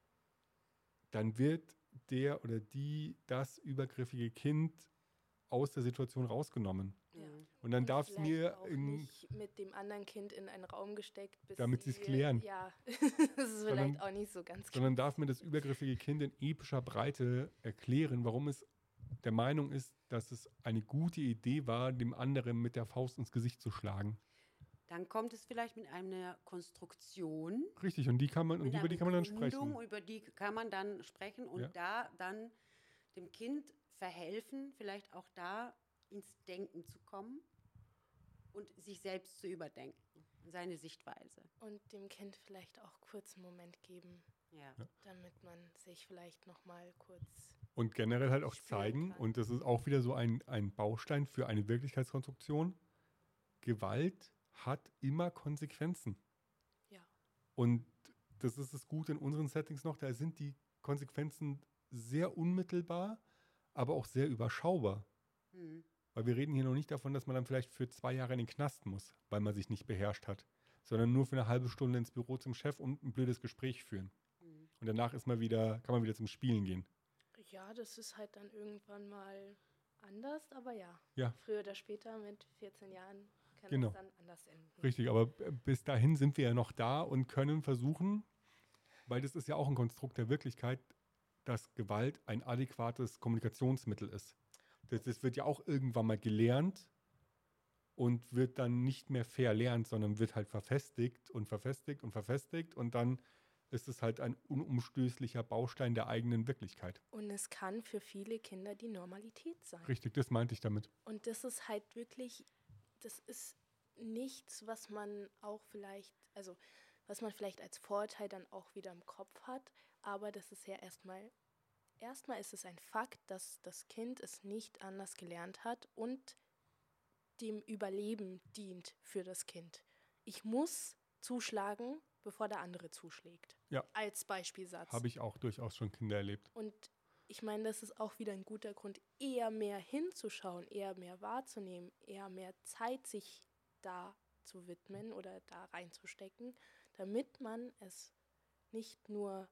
dann wird der oder die, das übergriffige Kind aus der Situation rausgenommen. Ja. Mhm. Und dann Und darf es vielleicht mir auch in, nicht mit dem anderen Kind in einen Raum gesteckt, bis Damit sie's sie- klären. Ja, das ist Sondern- vielleicht auch nicht so ganz sondern klar. darf mir das übergriffige Kind in epischer Breite erklären, warum es der Meinung ist, dass es eine gute Idee war, dem anderen mit der Faust ins Gesicht zu schlagen. Dann kommt es vielleicht mit einer Konstruktion. Richtig, und die kann man, und mit über einer die kann man dann Begründung, sprechen. Über die kann man dann sprechen und Ja. da dann dem Kind verhelfen, vielleicht auch da ins Denken zu kommen und sich selbst zu überdenken, seine Sichtweise. Und dem Kind vielleicht auch kurz einen Moment geben, Ja. Ja. damit man sich vielleicht nochmal kurz... Und generell halt auch spüren zeigen, kann. und das ist auch wieder so ein, ein Baustein für eine Wirklichkeitskonstruktion, Gewalt hat immer Konsequenzen. Ja. Und das ist das Gute in unseren Settings noch, da sind die Konsequenzen sehr unmittelbar, aber auch sehr überschaubar. Hm. Weil wir reden hier noch nicht davon, dass man dann vielleicht für zwei Jahre in den Knast muss, weil man sich nicht beherrscht hat, sondern nur für eine halbe Stunde ins Büro zum Chef und ein blödes Gespräch führen. Hm. Und danach ist man wieder, kann man wieder zum Spielen gehen. Ja, das ist halt dann irgendwann mal anders, aber ja. Ja. Früher oder später mit vierzehn Jahren kann Genau. es dann anders enden. Richtig, aber b- bis dahin sind wir ja noch da und können versuchen, weil das ist ja auch ein Konstrukt der Wirklichkeit, dass Gewalt ein adäquates Kommunikationsmittel ist. Das, das wird ja auch irgendwann mal gelernt und wird dann nicht mehr verlernt, sondern wird halt verfestigt und verfestigt und verfestigt und dann ist es halt ein unumstößlicher Baustein der eigenen Wirklichkeit. Und es kann für viele Kinder die Normalität sein. Richtig, das meinte ich damit. Und das ist halt wirklich, das ist nichts, was man auch vielleicht, also was man vielleicht als Vorteil dann auch wieder im Kopf hat, aber das ist ja erstmal, erstmal ist es ein Fakt, dass das Kind es nicht anders gelernt hat und dem Überleben dient für das Kind. Ich muss zuschlagen, bevor der andere zuschlägt. Ja. Als Beispielsatz. Habe ich auch durchaus schon Kinder erlebt. Und ich meine, das ist auch wieder ein guter Grund, eher mehr hinzuschauen, eher mehr wahrzunehmen, eher mehr Zeit sich da zu widmen oder da reinzustecken, damit man es nicht nur,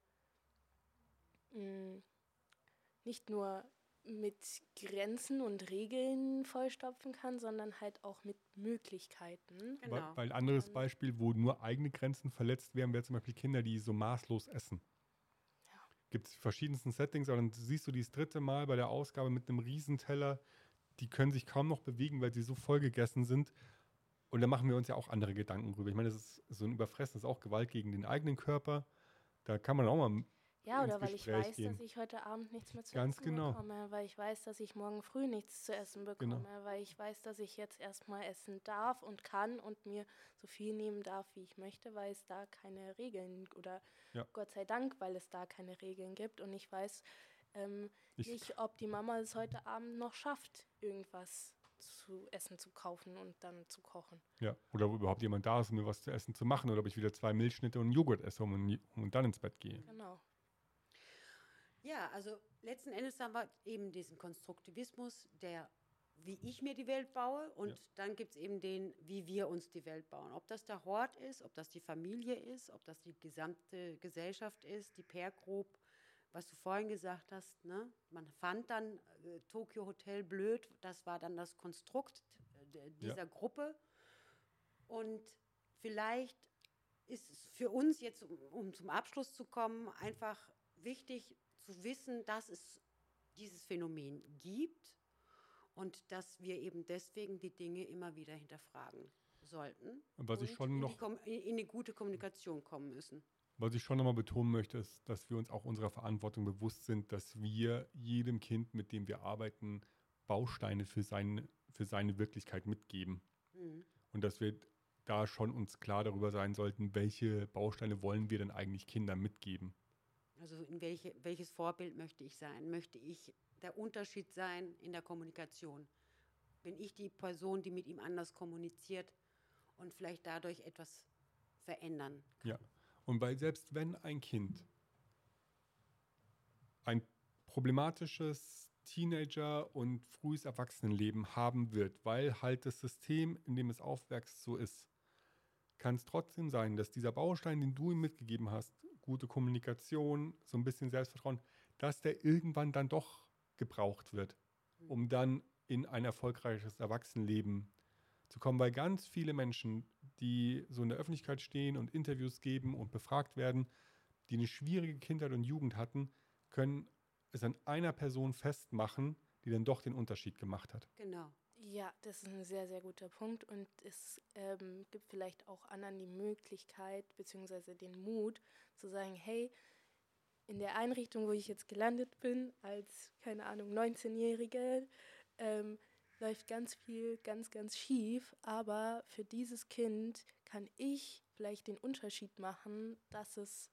mh, nicht nur mit Grenzen und Regeln vollstopfen kann, sondern halt auch mit Möglichkeiten. Genau. Weil, weil ein anderes Und- Beispiel, wo nur eigene Grenzen verletzt werden, wäre zum Beispiel Kinder, die so maßlos essen. Ja. Gibt es verschiedensten Settings, aber dann siehst du die das dritte Mal bei der Ausgabe mit einem Riesenteller, die können sich kaum noch bewegen, weil sie so voll gegessen sind. Und da machen wir uns ja auch andere Gedanken drüber. Ich meine, das ist so ein Überfressen, das ist auch Gewalt gegen den eigenen Körper. Da kann man auch mal Ja, ins oder weil ich Gespräch weiß, gehen. dass ich heute Abend nichts mehr zu Ganz essen genau. bekomme, weil ich weiß, dass ich morgen früh nichts zu essen bekomme, Genau. weil ich weiß, dass ich jetzt erstmal essen darf und kann und mir so viel nehmen darf, wie ich möchte, weil es da keine Regeln oder Ja. Gott sei Dank, weil es da keine Regeln gibt und ich weiß ähm, Ich- nicht, ob die Mama es heute Abend noch schafft, irgendwas zu essen zu kaufen und dann zu kochen. Ja, oder ob überhaupt jemand da ist, um mir was zu essen zu machen, oder ob ich wieder zwei Milchschnitte und einen Joghurt esse und, und dann ins Bett gehe. Genau. Ja, also letzten Endes haben wir eben diesen Konstruktivismus, der wie ich mir die Welt baue und Ja. dann gibt es eben den, wie wir uns die Welt bauen. Ob das der Hort ist, ob das die Familie ist, ob das die gesamte Gesellschaft ist, die Peer Group, was du vorhin gesagt hast, ne? Man fand dann äh, Tokyo Hotel blöd, das war dann das Konstrukt äh, dieser Ja. Gruppe. Und vielleicht ist es für uns jetzt, um, um zum Abschluss zu kommen, einfach wichtig zu wissen, dass es dieses Phänomen gibt und dass wir eben deswegen die Dinge immer wieder hinterfragen sollten Und was ich und schon in, die noch- Kom- in in eine gute Kommunikation kommen müssen. Was ich schon nochmal betonen möchte, ist, dass wir uns auch unserer Verantwortung bewusst sind, dass wir jedem Kind, mit dem wir arbeiten, Bausteine für, sein, für seine Wirklichkeit mitgeben. Mhm. Und dass wir da schon uns klar darüber sein sollten, welche Bausteine wollen wir denn eigentlich Kindern mitgeben. Also in welche, welches Vorbild möchte ich sein? Möchte ich der Unterschied sein in der Kommunikation? Bin ich die Person, die mit ihm anders kommuniziert und vielleicht dadurch etwas verändern kann? Ja. Und weil selbst wenn ein Kind ein problematisches Teenager- und frühes Erwachsenenleben haben wird, weil halt das System, in dem es aufwächst, so ist, kann es trotzdem sein, dass dieser Baustein, den du ihm mitgegeben hast, gute Kommunikation, so ein bisschen Selbstvertrauen, dass der irgendwann dann doch gebraucht wird, um dann in ein erfolgreiches Erwachsenenleben zu kommen. Weil ganz viele Menschen, die so in der Öffentlichkeit stehen und Interviews geben und befragt werden, die eine schwierige Kindheit und Jugend hatten, können es an einer Person festmachen, die dann doch den Unterschied gemacht hat. Genau. Ja, das ist ein sehr, sehr guter Punkt und es ähm, gibt vielleicht auch anderen die Möglichkeit bzw. den Mut zu sagen, hey, in der Einrichtung, wo ich jetzt gelandet bin, als, keine Ahnung, neunzehnjährige, ähm, läuft ganz viel ganz, ganz schief, aber für dieses Kind kann ich vielleicht den Unterschied machen, dass es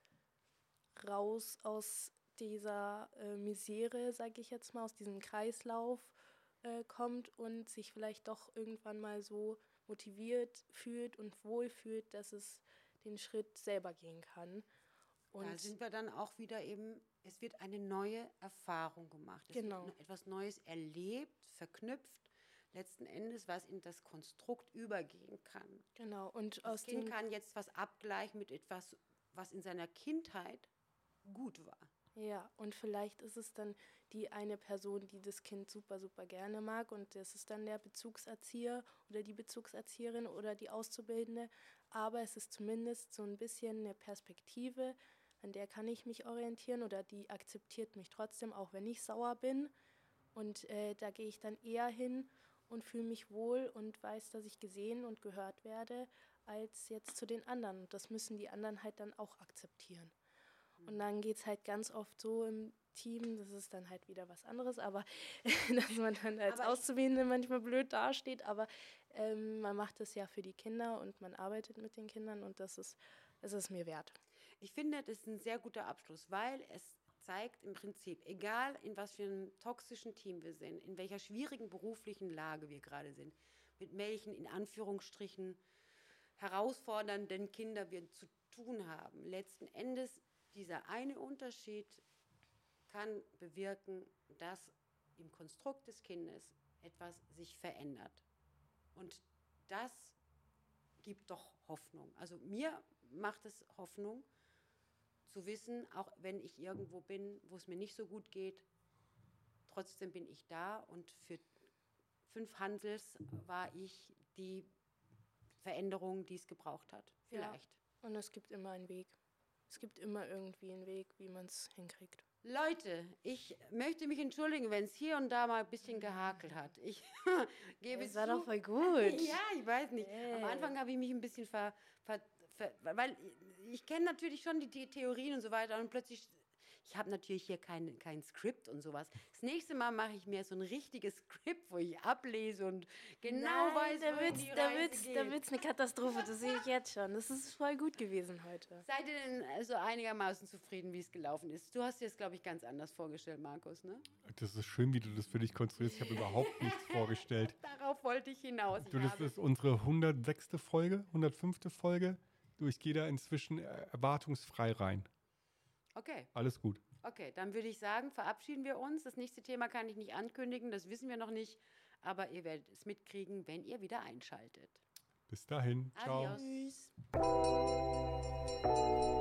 raus aus dieser äh, Misere, sage ich jetzt mal, aus diesem Kreislauf äh, kommt und sich vielleicht doch irgendwann mal so motiviert fühlt und wohlfühlt, dass es den Schritt selber gehen kann. Und Da sind wir dann auch wieder eben, es wird eine neue Erfahrung gemacht. Es Genau. wird etwas Neues erlebt, verknüpft, letzten Endes, was in das Konstrukt übergehen kann. genau, und Das aus Kind dem kann jetzt was abgleichen mit etwas, was in seiner Kindheit gut war. Ja, und vielleicht ist es dann die eine Person, die das Kind super, super gerne mag und das ist dann der Bezugserzieher oder die Bezugserzieherin oder die Auszubildende, aber es ist zumindest so ein bisschen eine Perspektive, an der kann ich mich orientieren oder die akzeptiert mich trotzdem, auch wenn ich sauer bin und äh, da gehe ich dann eher hin und fühle mich wohl und weiß, dass ich gesehen und gehört werde, als jetzt zu den anderen. Und das müssen die anderen halt dann auch akzeptieren. Und dann geht es halt ganz oft so im Team, das ist dann halt wieder was anderes, aber dass man dann als Aber ich- Auszubildende manchmal blöd dasteht, aber ähm, man macht es ja für die Kinder und man arbeitet mit den Kindern und das ist, das ist mir wert. Ich finde, das ist ein sehr guter Abschluss, weil es zeigt im Prinzip, egal in was für einem toxischen Team wir sind, in welcher schwierigen beruflichen Lage wir gerade sind, mit welchen in Anführungsstrichen herausfordernden Kindern wir zu tun haben, letzten Endes dieser eine Unterschied kann bewirken, dass im Konstrukt des Kindes etwas sich verändert. Und das gibt doch Hoffnung. Also mir macht es Hoffnung, zu wissen, auch wenn ich irgendwo bin, wo es mir nicht so gut geht, trotzdem bin ich da und für fünf Hansels war ich die Veränderung, die es gebraucht hat. Vielleicht. Und es gibt immer einen Weg. Es gibt immer irgendwie einen Weg, wie man es hinkriegt. Leute, ich möchte mich entschuldigen, wenn es hier und da mal ein bisschen gehakelt hat. Ich gebe Das es war zu. doch voll gut. Ja, ich weiß nicht. Am Hey. Anfang habe ich mich ein bisschen ver... ver, ver weil ich kenne natürlich schon die, die Theorien und so weiter und plötzlich... Ich habe natürlich hier kein, kein Skript und sowas. Das nächste Mal mache ich mir so ein richtiges Skript, wo ich ablese und genau Nein, weiß, da wohin wird's, die da Reise wird's, geht. da wird's eine Katastrophe, das sehe ich jetzt schon. Das ist voll gut gewesen heute. Seid ihr denn also einigermaßen zufrieden, wie es gelaufen ist? Du hast dir das, glaube ich, ganz anders vorgestellt, Markus, ne? Das ist schön, wie du das für dich konstruierst. Ich habe überhaupt nichts vorgestellt. Darauf wollte ich hinaus. Ich Du, das habe- ist unsere hundertsechste Folge, hundertfünfte Folge. Du, ich gehe da inzwischen äh, erwartungsfrei rein. Okay, Alles gut. okay, dann würde ich sagen, verabschieden wir uns. Das nächste Thema kann ich nicht ankündigen, das wissen wir noch nicht. aber ihr werdet es mitkriegen, wenn ihr wieder einschaltet. Bis dahin. Ciao. Adios.